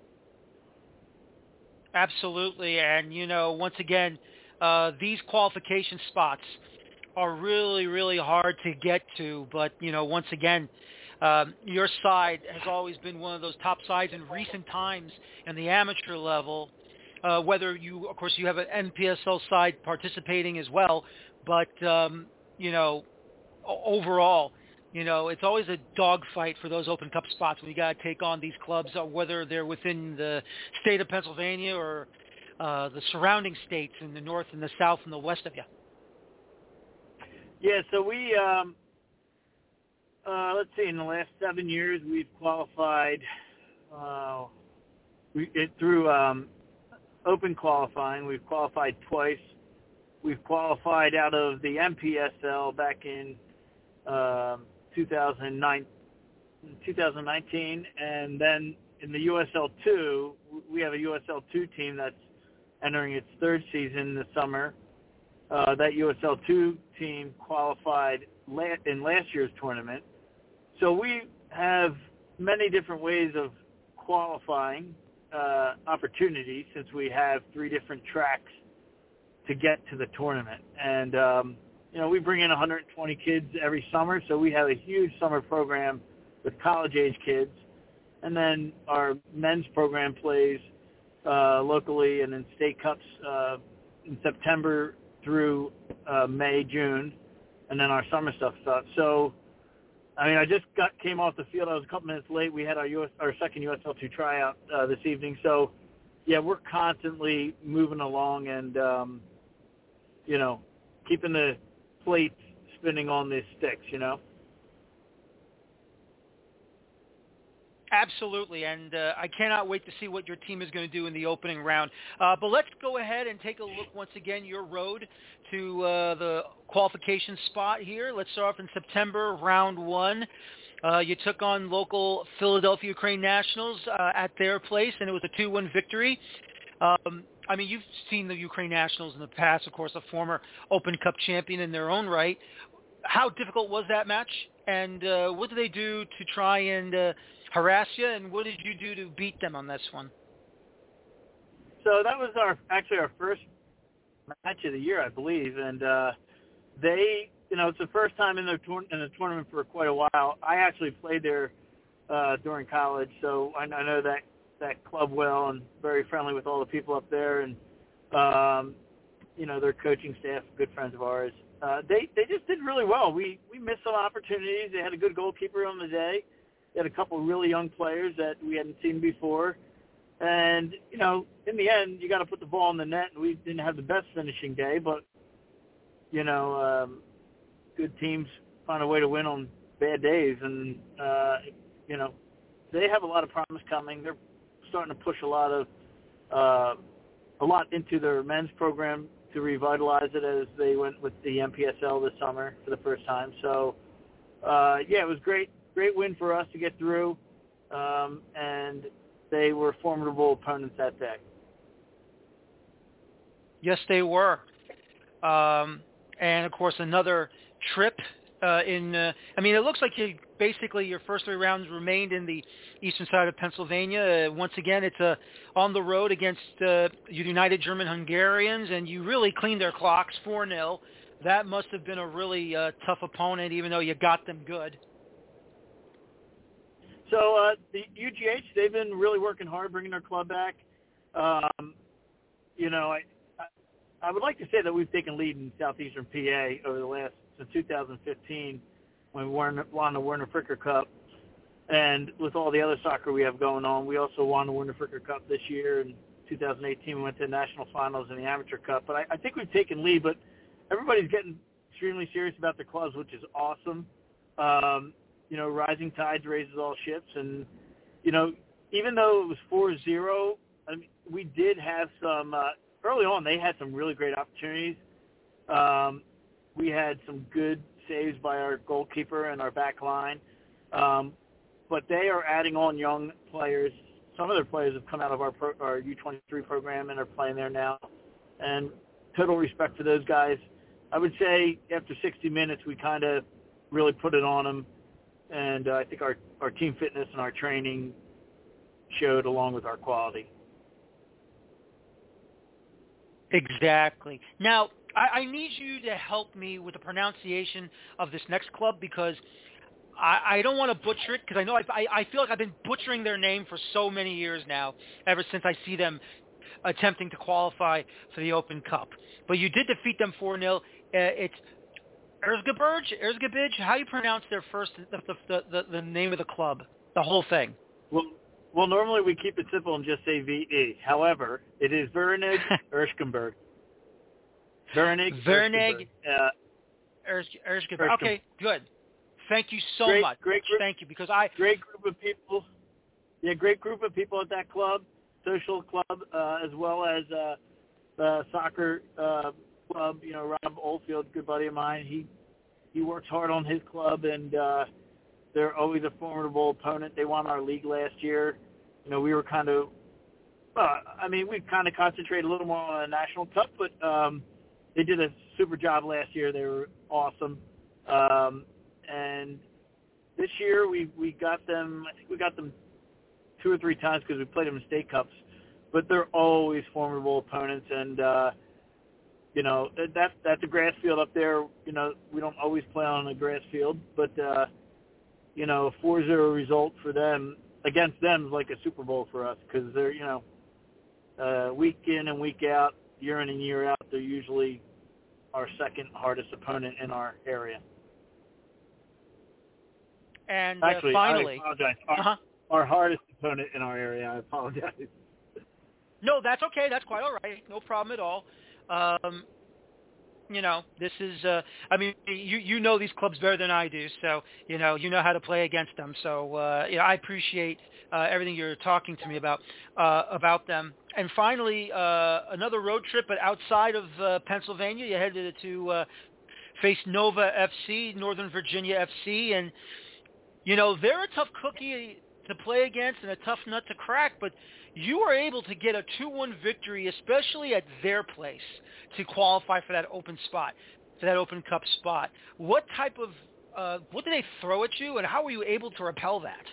Absolutely. And, you know, once again, uh, these qualification spots are really, really hard to get to. But, you know, once again, um, your side has always been one of those top sides in recent times in the amateur level, uh, whether you, of course, you have an N P S L side participating as well. But, um, you know, overall, you know, it's always a dogfight for those Open Cup spots when you got to take on these clubs, whether they're within the state of Pennsylvania or uh, the surrounding states in the north and the south and the west of you. Yeah, so we, um, uh, let's see, in the last seven years we've qualified uh, we, it, through um, open qualifying. We've qualified twice. We've qualified out of the M P S L back in um, two thousand nine, twenty nineteen, and then in the U S L two, we have a U S L two team that's entering its third season this summer. Uh, that U S L two team qualified la- in last year's tournament. So we have many different ways of qualifying uh, opportunities since we have three different tracks to get to the tournament. And, um, you know, we bring in one hundred twenty kids every summer, so we have a huge summer program with college-age kids. And then our men's program plays uh, locally and in state cups uh, in September through uh, May, June, and then our summer stuff starts. So, I mean, I just got came off the field. I was a couple minutes late. We had our U S, our second U S L two tryout uh, this evening. So, yeah, we're constantly moving along and, um, you know, keeping the plates spinning on the sticks, you know. Absolutely, and uh, I cannot wait to see what your team is going to do in the opening round. Uh, but let's go ahead and take a look once again your road to uh, the qualification spot here. Let's start off in September, round one. Uh, you took on local Philadelphia Ukraine Nationals uh, at their place, and it was a two one victory. Um, I mean, you've seen the Ukraine Nationals in the past, of course, a former Open Cup champion in their own right. How difficult was that match, and uh, what did they do to try and uh, harass you, and what did you do to beat them on this one? So that was our actually our first match of the year, I believe, and uh, they, you know, it's the first time in the tour- in the tournament for quite a while. I actually played there uh, during college, so I, I know that that club well and very friendly with all the people up there, and um, you know, their coaching staff, good friends of ours. Uh, they they just did really well. We we missed some opportunities. They had a good goalkeeper on the day. They had a couple of really young players that we hadn't seen before. And, you know, in the end, you got to put the ball in the net. And we didn't have the best finishing day, but, you know, um, good teams find a way to win on bad days. And, uh, you know, they have a lot of promise coming. They're starting to push a lot of uh, a lot into their men's program to revitalize it as they went with the M P S L this summer for the first time. So, uh, yeah, it was great. Great win for us to get through, um, and they were formidable opponents that day. Yes, they were. Um, and, of course, another trip Uh, in, uh, I mean, it looks like you basically your first three rounds remained in the eastern side of Pennsylvania. Uh, once again, it's uh, on the road against uh, United German Hungarians, and you really cleaned their clocks four nil. That must have been a really uh, tough opponent, even though you got them good. So uh, the U G H, they've been really working hard bringing their club back. Um, you know, I, I I would like to say that we've taken lead in southeastern P A over the last since two thousand fifteen when we won, won the Werner Fricker Cup. And with all the other soccer we have going on, we also won the Werner Fricker Cup this year. In two thousand eighteen, we went to the national finals in the Amateur Cup. But I, I think we've taken lead, but everybody's getting extremely serious about their clubs, which is awesome. Um, you know, rising tides raises all ships. And, you know, even though it was four zero, I mean, we did have some uh, – early on they had some really great opportunities. Um, we had some good saves by our goalkeeper and our back line. Um, but they are adding on young players. Some of their players have come out of our, pro, our U twenty-three program and are playing there now. And total respect for those guys. I would say after sixty minutes we kind of really put it on them. And uh, I think our, our team fitness and our training showed along with our quality. Exactly. Now, I, I need you to help me with the pronunciation of this next club because I, I don't want to butcher it because I know I, I, I feel like I've been butchering their name for so many years now, ever since I see them attempting to qualify for the Open Cup. But you did defeat them four nil. Uh, it's Erzgebirge, Erzgebirge. How do you pronounce their first, the, the, the, the name of the club, the whole thing? Well, well, normally we keep it simple and just say V E. However, it is Verenig Erzgebirge. Verenig Verenig uh, Erzgebirge. Okay, good. Thank you so great, much. Great group, Thank you, because I great group of people. Yeah, great group of people at that club, social club, uh, as well as uh, the soccer uh, club. You know, Rob Oldfield, good buddy of mine. He he works hard on his club, and uh, they're always a formidable opponent. They won our league last year. You know, we were kind of, well, I mean, we kind of concentrated a little more on a national cup, but um, they did a super job last year. They were awesome. Um, and this year we, we got them, I think we got them two or three times because we played them in state cups, but they're always formidable opponents. And, uh, you know, that, that's a grass field up there. You know, we don't always play on a grass field, but, uh, you know, a four zero result for them against them is like a Super Bowl for us because they're, you know, uh, week in and week out, year in and year out, they're usually our second hardest opponent in our area. And Actually, uh, finally, I apologize. Our, uh-huh. our hardest opponent in our area. I apologize. No, that's okay. That's quite all right. No problem at all. Um, you know, this is, uh, I mean, you, you know these clubs better than I do, so, you know, you know how to play against them. So, uh, you know, I appreciate uh, everything you're talking to me about, uh, about them. And finally, uh, another road trip, but outside of uh, Pennsylvania, you headed to uh, face Nova F C, Northern Virginia F C, and, you know, they're a tough cookie to play against and a tough nut to crack, but you were able to get a two one victory, especially at their place, to qualify for that open spot, for that Open Cup spot. What type of, uh, what did they throw at you, and how were you able to repel that?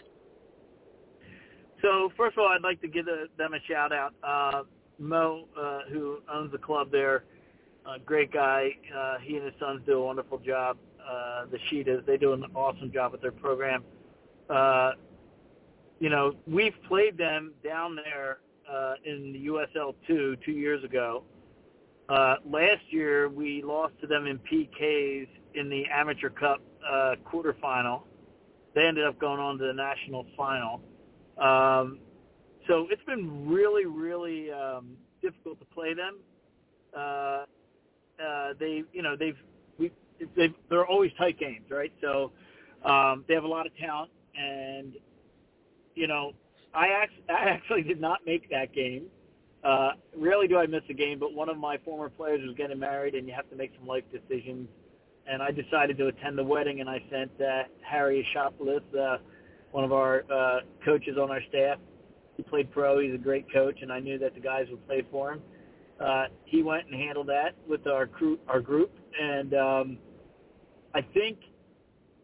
So, first of all, I'd like to give a, them a shout-out. Uh, Mo, uh, who owns the club there, a great guy. Uh, he and his sons do a wonderful job. Uh, the Sheetas, they do an awesome job with their program. Uh, you know, we've played them down there uh, in the U S L two two years ago. Uh, last year, we lost to them in P Ks in the Amateur Cup uh, quarterfinal. They ended up going on to the national final. Um, so it's been really, really um, difficult to play them. Uh, uh, they, you know, they've, we, they've, they're always tight games, right? So um, they have a lot of talent, and you know, I, act- I actually did not make that game. Uh, rarely do I miss a game, but one of my former players was getting married, and you have to make some life decisions. And I decided to attend the wedding, and I sent uh, Harry Shoplis, uh, one of our uh, coaches on our staff. He played pro. He's a great coach, and I knew that the guys would play for him. Uh, he went and handled that with our crew, our group, and um, I think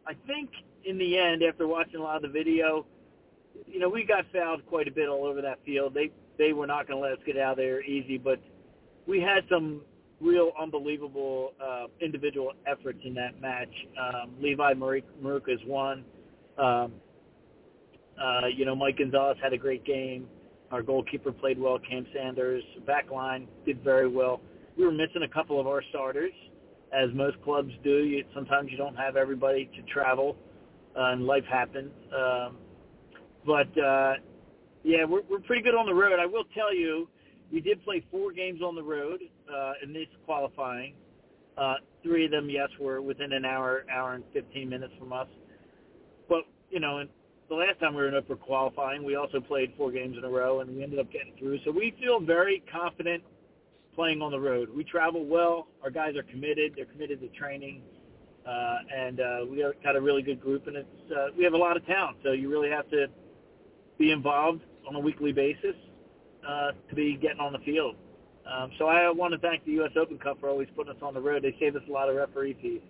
I think in the end, after watching a lot of the video, you know, we got fouled quite a bit all over that field. They they were not going to let us get out of there easy, but we had some real unbelievable uh, individual efforts in that match. Um, Levi Marukas won. Um, uh, you know, Mike Gonzalez had a great game. Our goalkeeper played well. Cam Sanders, back line, did very well. We were missing a couple of our starters, as most clubs do. You, sometimes you don't have everybody to travel, uh, and life happens. Um, but, uh, yeah, we're, we're pretty good on the road. I will tell you, we did play four games on the road uh, in this qualifying. Uh, three of them, yes, were within an hour, hour and fifteen minutes from us. But, you know, and the last time we were in upper qualifying, we also played four games in a row, and we ended up getting through. So we feel very confident playing on the road. We travel well. Our guys are committed. They're committed to training. Uh, and uh, we got a really good group, and it's uh, we have a lot of talent. So you really have to be involved on a weekly basis uh, to be getting on the field. Um, so I want to thank the U S Open Cup for always putting us on the road. They save us a lot of referee fees.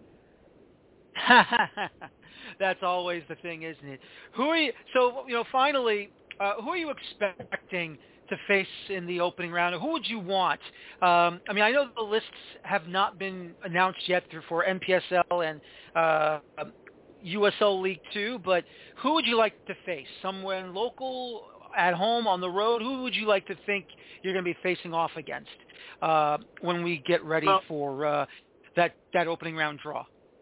That's always the thing, isn't it? Who are you? So, you know, finally, uh, who are you expecting to face in the opening round? Who would you want? Um, I mean, I know the lists have not been announced yet for N P S L and uh, U S L League Two, but who would you like to face? Someone local, at home, on the road? Who would you like to think you're going to be facing off against uh, when we get ready well, for uh, that that opening round draw?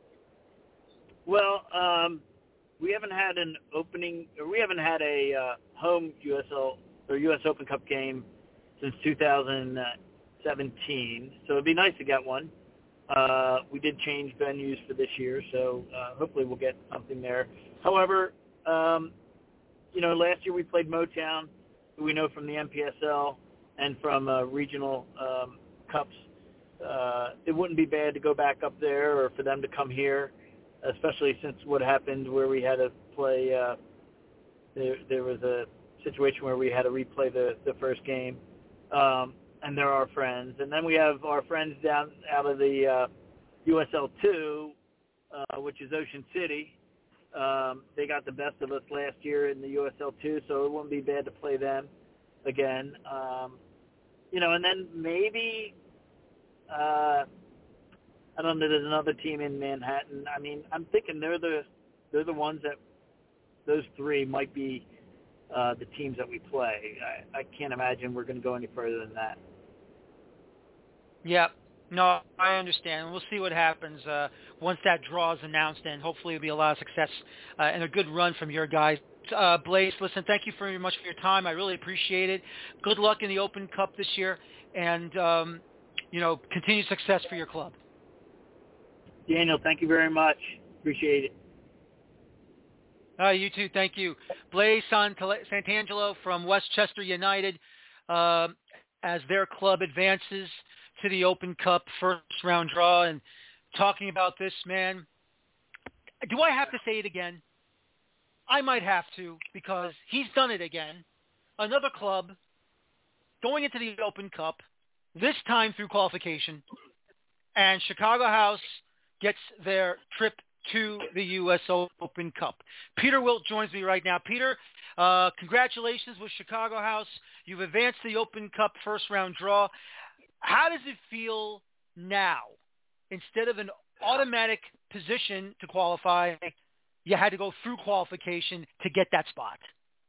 Well, um, we haven't had an opening, or we haven't had a uh, home U S L or U S Open Cup game since two thousand seventeen, so it'd be nice to get one. Uh, we did change venues for this year, so uh, hopefully we'll get something there. However, um, you know, last year we played Motown, who we know from the N P S L and from uh, regional um, cups. Uh, it wouldn't be bad to go back up there or for them to come here, especially since what happened where we had to play, uh, there, there was a situation where we had to replay the, the first game, um, and they're our friends. And then we have our friends down out of the uh, U S L two, uh, which is Ocean City. Um, they got the best of us last year in the U S L two, so it wouldn't be bad to play them again. Um, you know, and then maybe, uh, I don't know, there's another team in Manhattan. I mean, I'm thinking they're the they're the ones that, those three might be uh, the teams that we play. I, I can't imagine we're going to go any further than that. Yeah. No, I understand. We'll see what happens uh, once that draw is announced, and hopefully it'll be a lot of success uh, and a good run from your guys. Uh, Blaze, listen, thank you very much for your time. I really appreciate it. Good luck in the Open Cup this year, and, um, you know, continued success for your club. Daniel, thank you very much. Appreciate it. Uh, you too. Thank you. Blaze Santangelo from Westchester United, uh, as their club advances to the Open Cup first round draw. And talking about this, man, do I have to say it again? I might have to, because he's done it again. Another club going into the Open Cup, this time through qualification, and Chicago House gets their trip to the U S Open Cup. Peter Wilt joins me right now. Peter, uh, congratulations with Chicago House. You've advanced to the Open Cup first round draw. How does it feel now? Instead of an automatic position to qualify, you had to go through qualification to get that spot.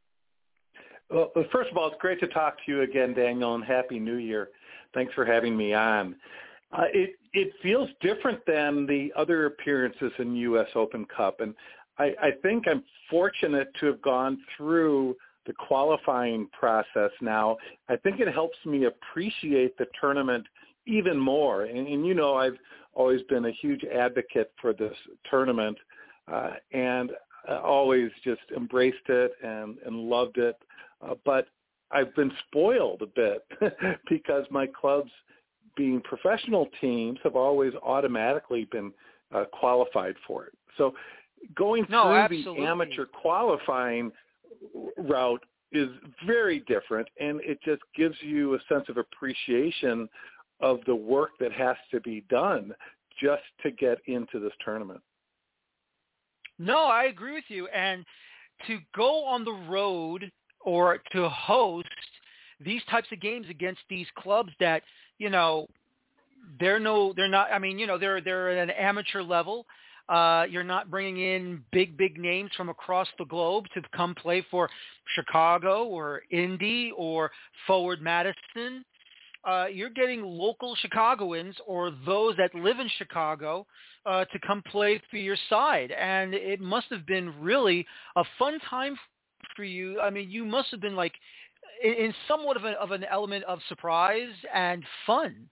Well, first of all, it's great to talk to you again, Daniel, and Happy New Year. Thanks for having me on. Uh, it it feels different than the other appearances in U S Open Cup, and I, I think I'm fortunate to have gone through the qualifying process now. I think it helps me appreciate the tournament even more, and, and you know, I've always been a huge advocate for this tournament, uh, and uh, always just embraced it and, and loved it, uh, but I've been spoiled a bit because my clubs, being professional teams, have always automatically been uh, qualified for it. So going no, through absolutely. the amateur qualifying route is very different, and it just gives you a sense of appreciation of the work that has to be done just to get into this tournament. No, I agree with you. And to go on the road or to host these types of games against these clubs that, you know, they're no, they're not, I mean, you know, they're, they're at an amateur level. Uh, you're not bringing in big, big names from across the globe to come play for Chicago or Indy or Forward Madison. Uh, you're getting local Chicagoans or those that live in Chicago uh, to come play for your side. And it must have been really a fun time for you. I mean, you must have been like in, in somewhat of, a, of an element of surprise and fun.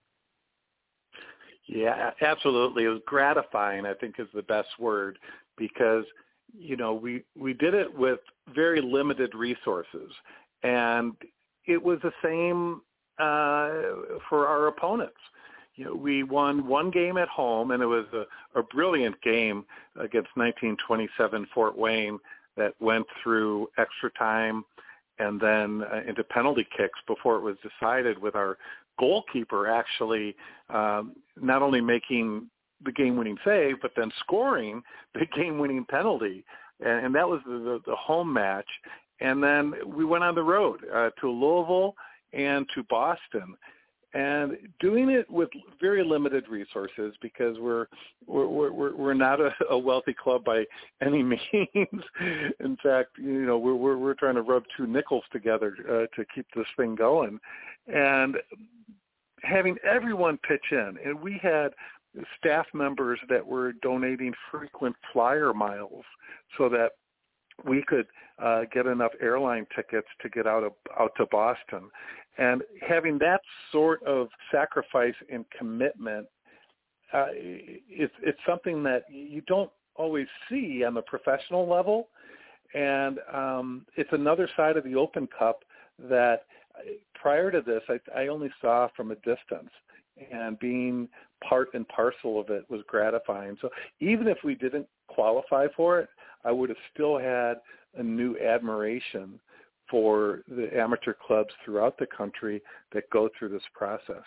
Yeah, absolutely. It was gratifying, I think is the best word, because, you know, we, we did it with very limited resources. And it was the same uh, for our opponents. You know, we won one game at home, and it was a, a brilliant game against nineteen twenty-seven Fort Wayne that went through extra time and then uh, into penalty kicks before it was decided, with our goalkeeper actually um, not only making the game-winning save, but then scoring the game-winning penalty. And, and that was the, the home match. And then we went on the road uh, to Louisville and to Boston, and doing it with very limited resources, because we're we're we're, we're not a, a wealthy club by any means. In fact, you know, we're we're, we're trying to rub two nickels together uh, to keep this thing going, and having everyone pitch in. And we had staff members that were donating frequent flyer miles so that we could uh, get enough airline tickets to get out of out to Boston. And having that sort of sacrifice and commitment, uh, it's, it's something that you don't always see on the professional level. And um, it's another side of the Open Cup that prior to this, I, I only saw from a distance. And being part and parcel of it was gratifying. So even if we didn't qualify for it, I would have still had a new admiration for the amateur clubs throughout the country that go through this process.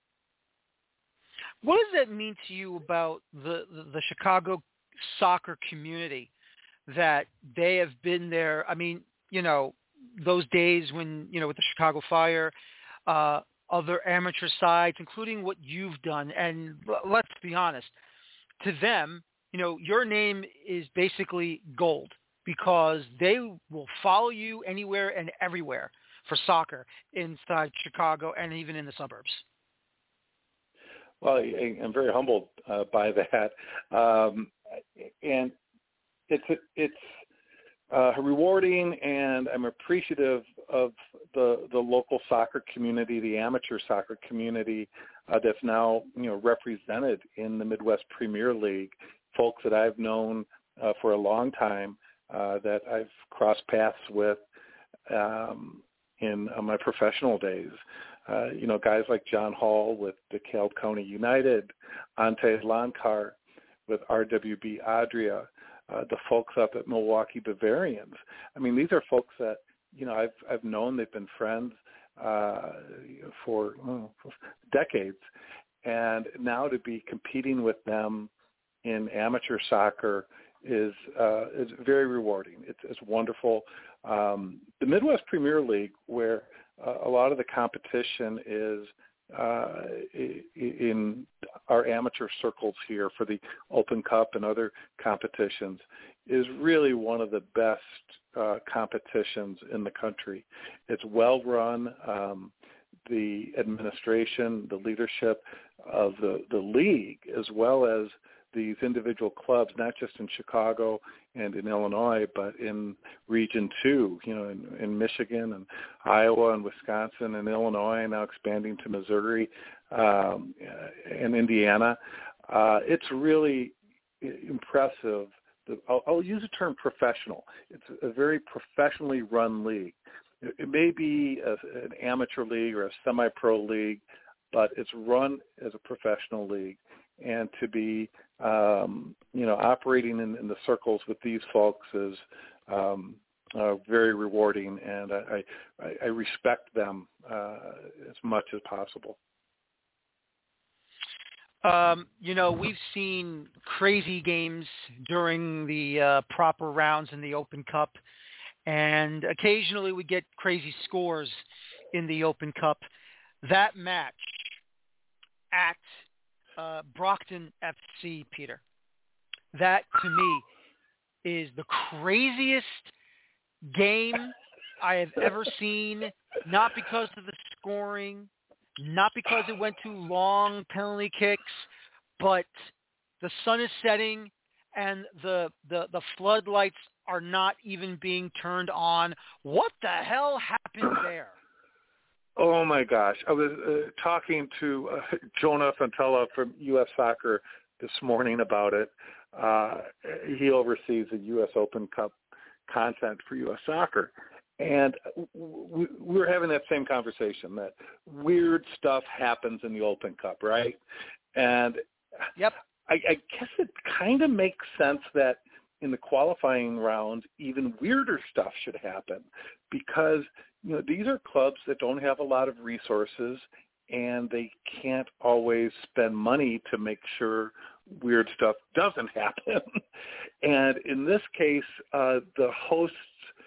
What does that mean to you about the, the, the Chicago soccer community, that they have been there? I mean, you know, those days when, you know, with the Chicago Fire, uh, other amateur sides, including what you've done. And let's be honest, to them, you know, your name is basically gold, because they will follow you anywhere and everywhere for soccer inside Chicago and even in the suburbs. Well, I'm very humbled uh, by that. Um, and it's, it's uh, rewarding, and I'm appreciative of the, the local soccer community, the amateur soccer community uh, that's now, you know, represented in the Midwest Premier League, folks that I've known uh, for a long time, uh, that I've crossed paths with um, in uh, my professional days. Uh, you know, guys like John Hall with DeKalb County United, Ante Lankar with R W B Adria, uh, the folks up at Milwaukee Bavarians. I mean, these are folks that, you know, I've I've known. They've been friends uh, for, oh, for decades, and now to be competing with them in amateur soccer is uh, is very rewarding. It's, it's wonderful. Um, the Midwest Premier League, where uh, a lot of the competition is uh, in our amateur circles here for the Open Cup and other competitions, is really one of the best uh, competitions in the country. It's well run. Um, the administration, the leadership of the, the league, as well as these individual clubs, not just in Chicago and in Illinois, but in Region two, you know, in, in Michigan and Iowa and Wisconsin and Illinois, now expanding to Missouri um, and Indiana. Uh, it's really impressive. I'll, I'll use the term professional. It's a very professionally run league. It may be a, an amateur league or a semi-pro league, but it's run as a professional league. And to be, um, you know, operating in, in the circles with these folks is um, uh, very rewarding, and I, I, I respect them uh, as much as possible. Um, you know, we've seen crazy games during the uh, proper rounds in the Open Cup, and occasionally we get crazy scores in the Open Cup. That match at uh, Brockton F C, Peter, that to me is the craziest game I have ever seen, not because of the scoring, not because it went too long, penalty kicks, but the sun is setting and the, the, the floodlights are not even being turned on. What the hell happened there? Oh, my gosh. I was uh, talking to uh, Jonah Fontella from U S Soccer this morning about it. Uh, he oversees the U S Open Cup content for U S Soccer. And we, we were having that same conversation that weird stuff happens in the Open Cup, right? And yep. I, I guess it kind of makes sense that in the qualifying rounds, even weirder stuff should happen because, you know, these are clubs that don't have a lot of resources and they can't always spend money to make sure weird stuff doesn't happen. And in this case, uh, the hosts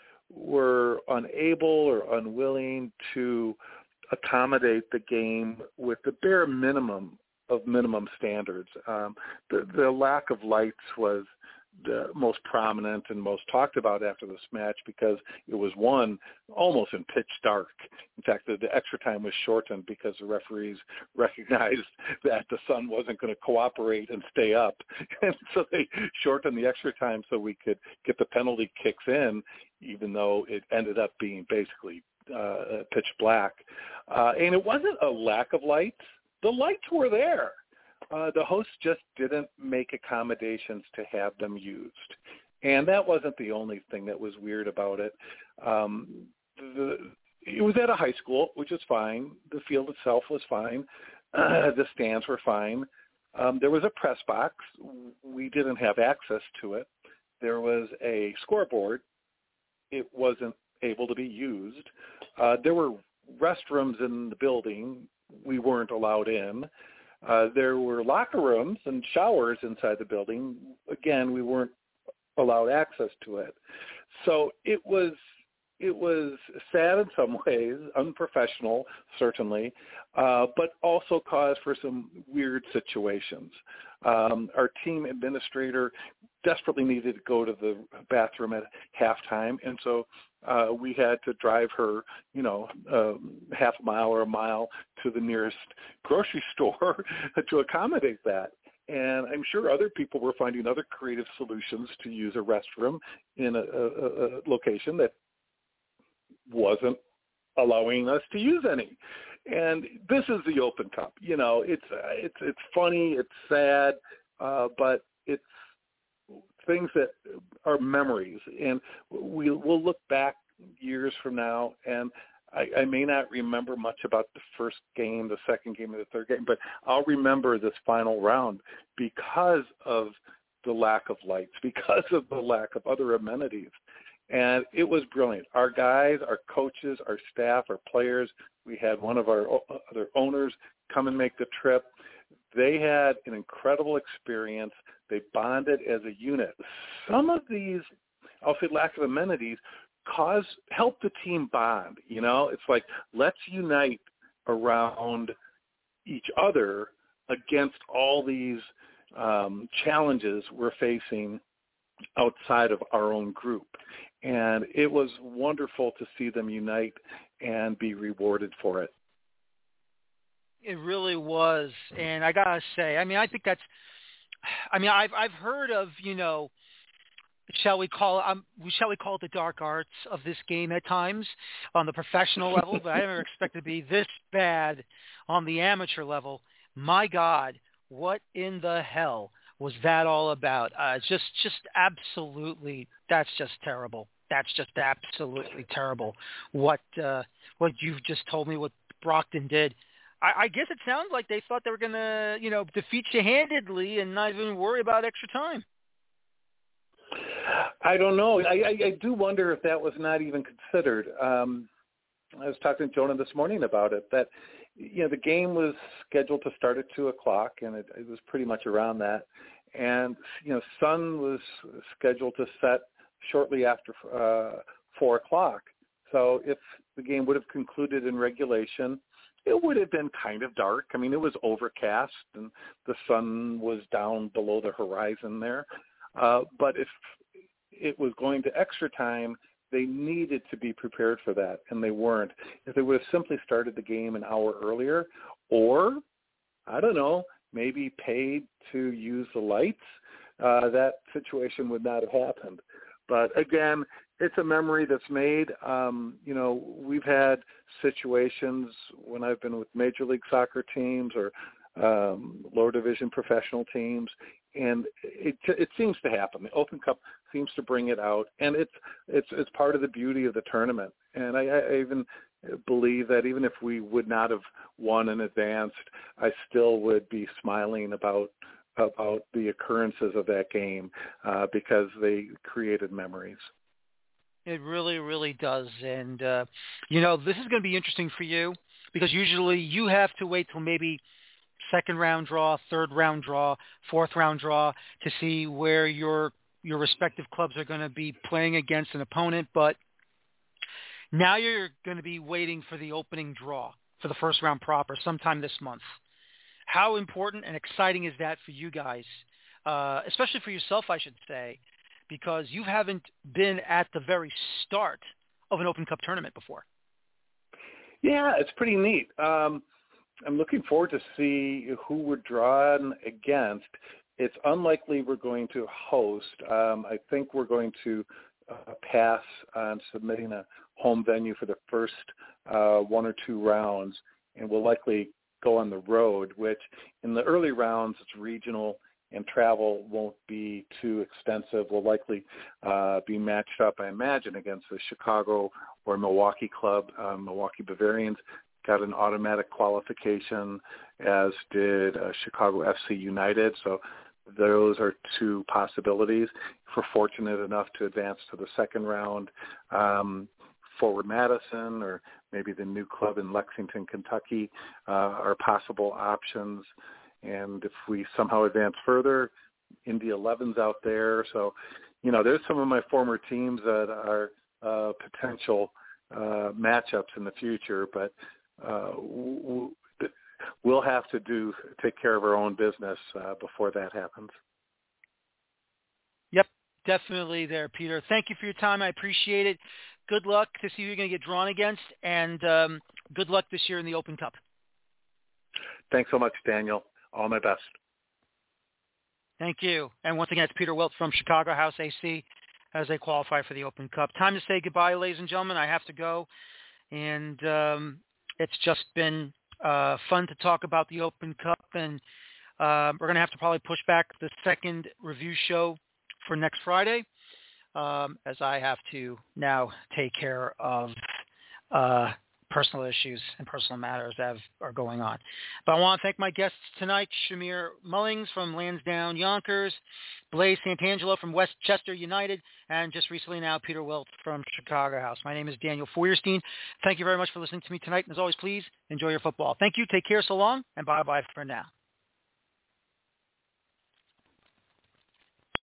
were unable or unwilling to accommodate the game with the bare minimum of minimum standards. Um, the, the lack of lights was the most prominent and most talked about after this match because it was won almost in pitch dark. In fact, the, the extra time was shortened because the referees recognized that the sun wasn't going to cooperate and stay up. And so they shortened the extra time so we could get the penalty kicks in, even though it ended up being basically uh, pitch black. Uh, and it wasn't a lack of lights. The lights were there. Uh, the hosts just didn't make accommodations to have them used. And that wasn't the only thing that was weird about it. Um, the, it was at a high school, which is fine. The field itself was fine. Uh, the stands were fine. Um, there was a press box. We didn't have access to it. There was a scoreboard. It wasn't able to be used. Uh, there were restrooms in the building. We weren't allowed in. Uh, there were locker rooms and showers inside the building. Again, we weren't allowed access to it. So it was it was sad in some ways, unprofessional certainly, uh, but also cause for some weird situations. Um, our team administrator desperately needed to go to the bathroom at halftime, and so uh, we had to drive her, you know, um, half a mile or a mile to the nearest grocery store to accommodate that. And I'm sure other people were finding other creative solutions to use a restroom in a, a, a location that wasn't allowing us to use any. And this is the Open Cup. You know, it's uh, it's it's funny, it's sad, uh, but it's things that are memories. And we we'll look back years from now, and I, I may not remember much about the first game, the second game, or the third game, but I'll remember this final round because of the lack of lights, because of the lack of other amenities. And it was brilliant. Our guys, our coaches, our staff, our players, we had one of our other owners come and make the trip. They had an incredible experience. They bonded as a unit. Some of these, I'll say lack of amenities, cause help the team bond. You know, it's like, let's unite around each other against all these um, challenges we're facing outside of our own group. And it was wonderful to see them unite and be rewarded for it. It really was. And I got to say, I mean, I think that's, I mean, I've, I've heard of, you know, shall we call um, shall we call it the dark arts of this game at times on the professional level, but I never expected to be this bad on the amateur level. My God, what in the hell was that all about? Uh, just, just absolutely, that's just terrible. That's just absolutely terrible. What, uh, what you've just told me, what Brockton did. I, I guess it sounds like they thought they were going to, you know, defeat you handedly and not even worry about extra time. I don't know. I, I, I do wonder if that was not even considered. Um, I was talking to Jonah this morning about it, that you know, the game was scheduled to start at two o'clock, and it, it was pretty much around that. And, you know, sun was scheduled to set shortly after uh, four o'clock. So if the game would have concluded in regulation, it would have been kind of dark. I mean, it was overcast, and the sun was down below the horizon there. Uh, but if it was going to extra time, they needed to be prepared for that, and they weren't. If they would have simply started the game an hour earlier, or, I don't know, maybe paid to use the lights, uh, that situation would not have happened. But again, it's a memory that's made. Um, you know, we've had situations when I've been with Major League Soccer teams or um, lower division professional teams, and it it seems to happen. The Open Cup seems to bring it out, and it's it's it's part of the beauty of the tournament. And I, I even believe that even if we would not have won and advanced, I still would be smiling about about the occurrences of that game uh, because they created memories. It really, really does. And, uh, you know, this is going to be interesting for you because usually you have to wait till maybe second round draw, third round draw, fourth round draw to see where your your respective clubs are going to be playing against an opponent. But now you're going to be waiting for the opening draw for the first round proper sometime this month. How important and exciting is that for you guys, uh, especially for yourself, I should say, because you haven't been at the very start of an Open Cup tournament before? Yeah, it's pretty neat. Um, I'm looking forward to see who we're drawn against. It's unlikely we're going to host. Um, I think we're going to uh, pass on submitting a home venue for the first uh, one or two rounds, and we'll likely go on the road, which in the early rounds it's regional and travel won't be too extensive. We'll likely uh, be matched up, I imagine, against the Chicago or Milwaukee club. Um, Milwaukee Bavarians got an automatic qualification, as did uh, Chicago F C United. So those are two possibilities. If we're fortunate enough to advance to the second round, um, Forward Madison or maybe the new club in Lexington, Kentucky uh, are possible options. And if we somehow advance further, Indy eleven's out there. So, you know, there's some of my former teams that are uh, potential uh, matchups in the future, but uh, w- we'll have to do take care of our own business uh, before that happens. Yep, definitely there, Peter. Thank you for your time. I appreciate it. Good luck to see who you're going to get drawn against, and um, good luck this year in the Open Cup. Thanks so much, Daniel. All my best. Thank you. And once again, it's Peter Wilt from Chicago House A C as they qualify for the Open Cup. Time to say goodbye, ladies and gentlemen. I have to go. And um, it's just been uh, fun to talk about the Open Cup. And uh, we're going to have to probably push back the second review show for next Friday, um, as I have to now take care of uh, personal issues and personal matters that have, are going on. But I want to thank my guests tonight, Shamir Mullings from Lansdowne Yonkers, Blaise Santangelo from Westchester United, and just recently now Peter Wilt from Chicago House. My name is Daniel Feuerstein. Thank you very much for listening to me tonight. And as always, please enjoy your football. Thank you. Take care. So long, and bye-bye for now.